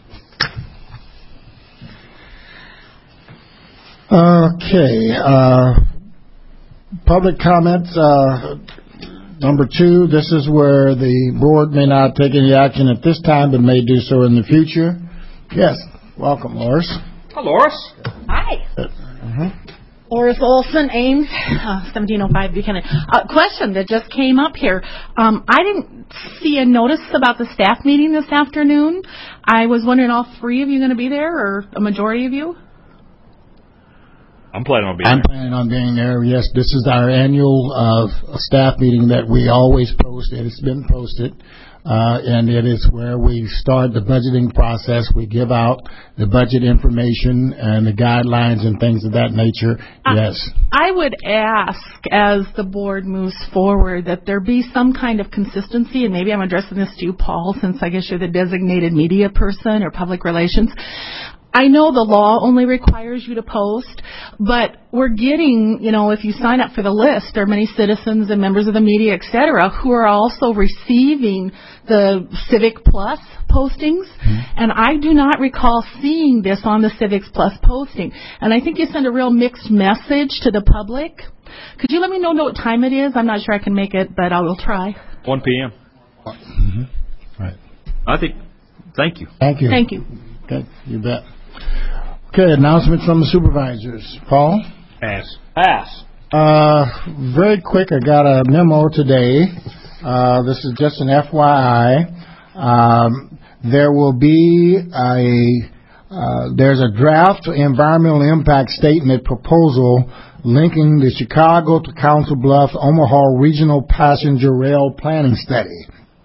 Okay. Uh, public comments. Uh, Number two, this is where the board may not take any action at this time, but may do so in the future. Yes, welcome, Loris. Hi, Loris. Hi. Uh-huh. Loris Olson, Ames, uh, seventeen oh five Buchanan. Uh, question that just came up here. Um, I didn't see a notice about the staff meeting this afternoon. I was wondering, all three of you going to be there, or a majority of you? I'm planning on being I'm there. planning on being there, yes. This is our annual uh, staff meeting that we always post. It's been posted, uh, and it is where we start the budgeting process. We give out the budget information and the guidelines and things of that nature, yes. I would ask, as the board moves forward, that there be some kind of consistency, and maybe I'm addressing this to you, Paul, since I guess you're the designated media person or public relations. I know the law only requires you to post, but we're getting, you know, if you sign up for the list, there are many citizens and members of the media, et cetera, who are also receiving the Civic Plus postings, mm-hmm. and I do not recall seeing this on the Civics Plus posting. And I think you send a real mixed message to the public. Could you let me know what time it is? I'm not sure I can make it, but I will try. one p.m. Mm-hmm. Right. I think, thank you. Thank you. Thank you. Okay, you bet. Okay, announcements from the supervisors. Paul? Pass. Pass. Uh, very quick, I got a memo today. Uh, this is just an F Y I. Um, there will be a, uh, there's a draft environmental impact statement proposal linking the Chicago to Council Bluffs Omaha Regional Passenger Rail Planning Study.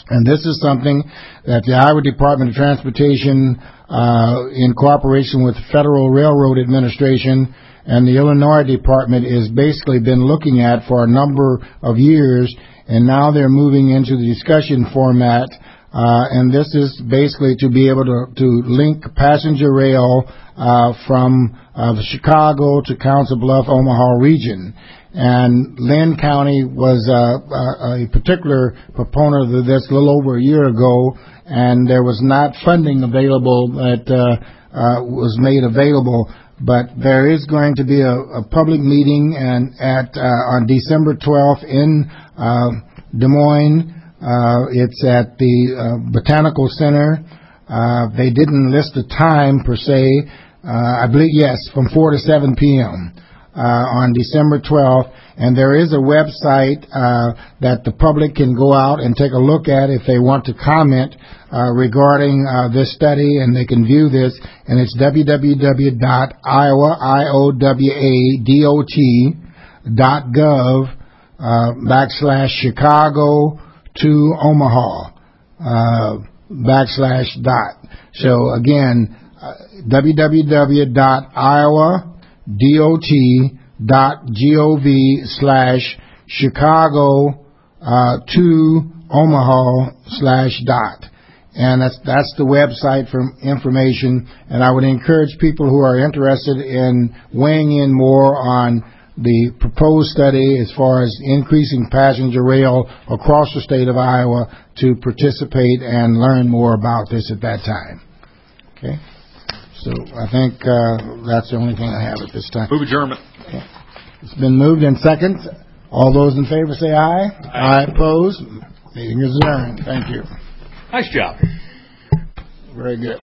And this is something that the Iowa Department of Transportation, uh, in cooperation with the Federal Railroad Administration and the Illinois Department, has basically been looking at for a number of years, and now they're moving into the discussion format. Uh, and this is basically to be able to, to link passenger rail uh, from uh, the Chicago to Council Bluff, Omaha region. And Lynn County was uh, a particular proponent of this a little over a year ago, and there was not funding available that uh, uh, was made available. But there is going to be a, a public meeting and at uh, on December twelfth in uh, Des Moines. Uh, it's at the uh, Botanical Center. Uh, they didn't list a time per se. Uh, I believe, yes, from four to seven p.m. Uh, on December twelfth. And there is a website uh, that the public can go out and take a look at if they want to comment uh, regarding uh, this study, and they can view this. And it's w w w dot iowa dot gov uh, backslash Chicago to Omaha uh, backslash dot. So again, uh, w w w dot iowa dot gov slash Chicago uh, to Omaha slash dot. And that's that's the website for information. And I would encourage people who are interested in weighing in more on the proposed study as far as increasing passenger rail across the state of Iowa to participate and learn more about this at that time. Okay? So I think uh, that's the only thing I have at this time. Move adjournment. Okay. It's been moved in second. All those in favor say aye. Aye. Aye opposed. Meeting is adjourned. Thank you. Nice job. Very good.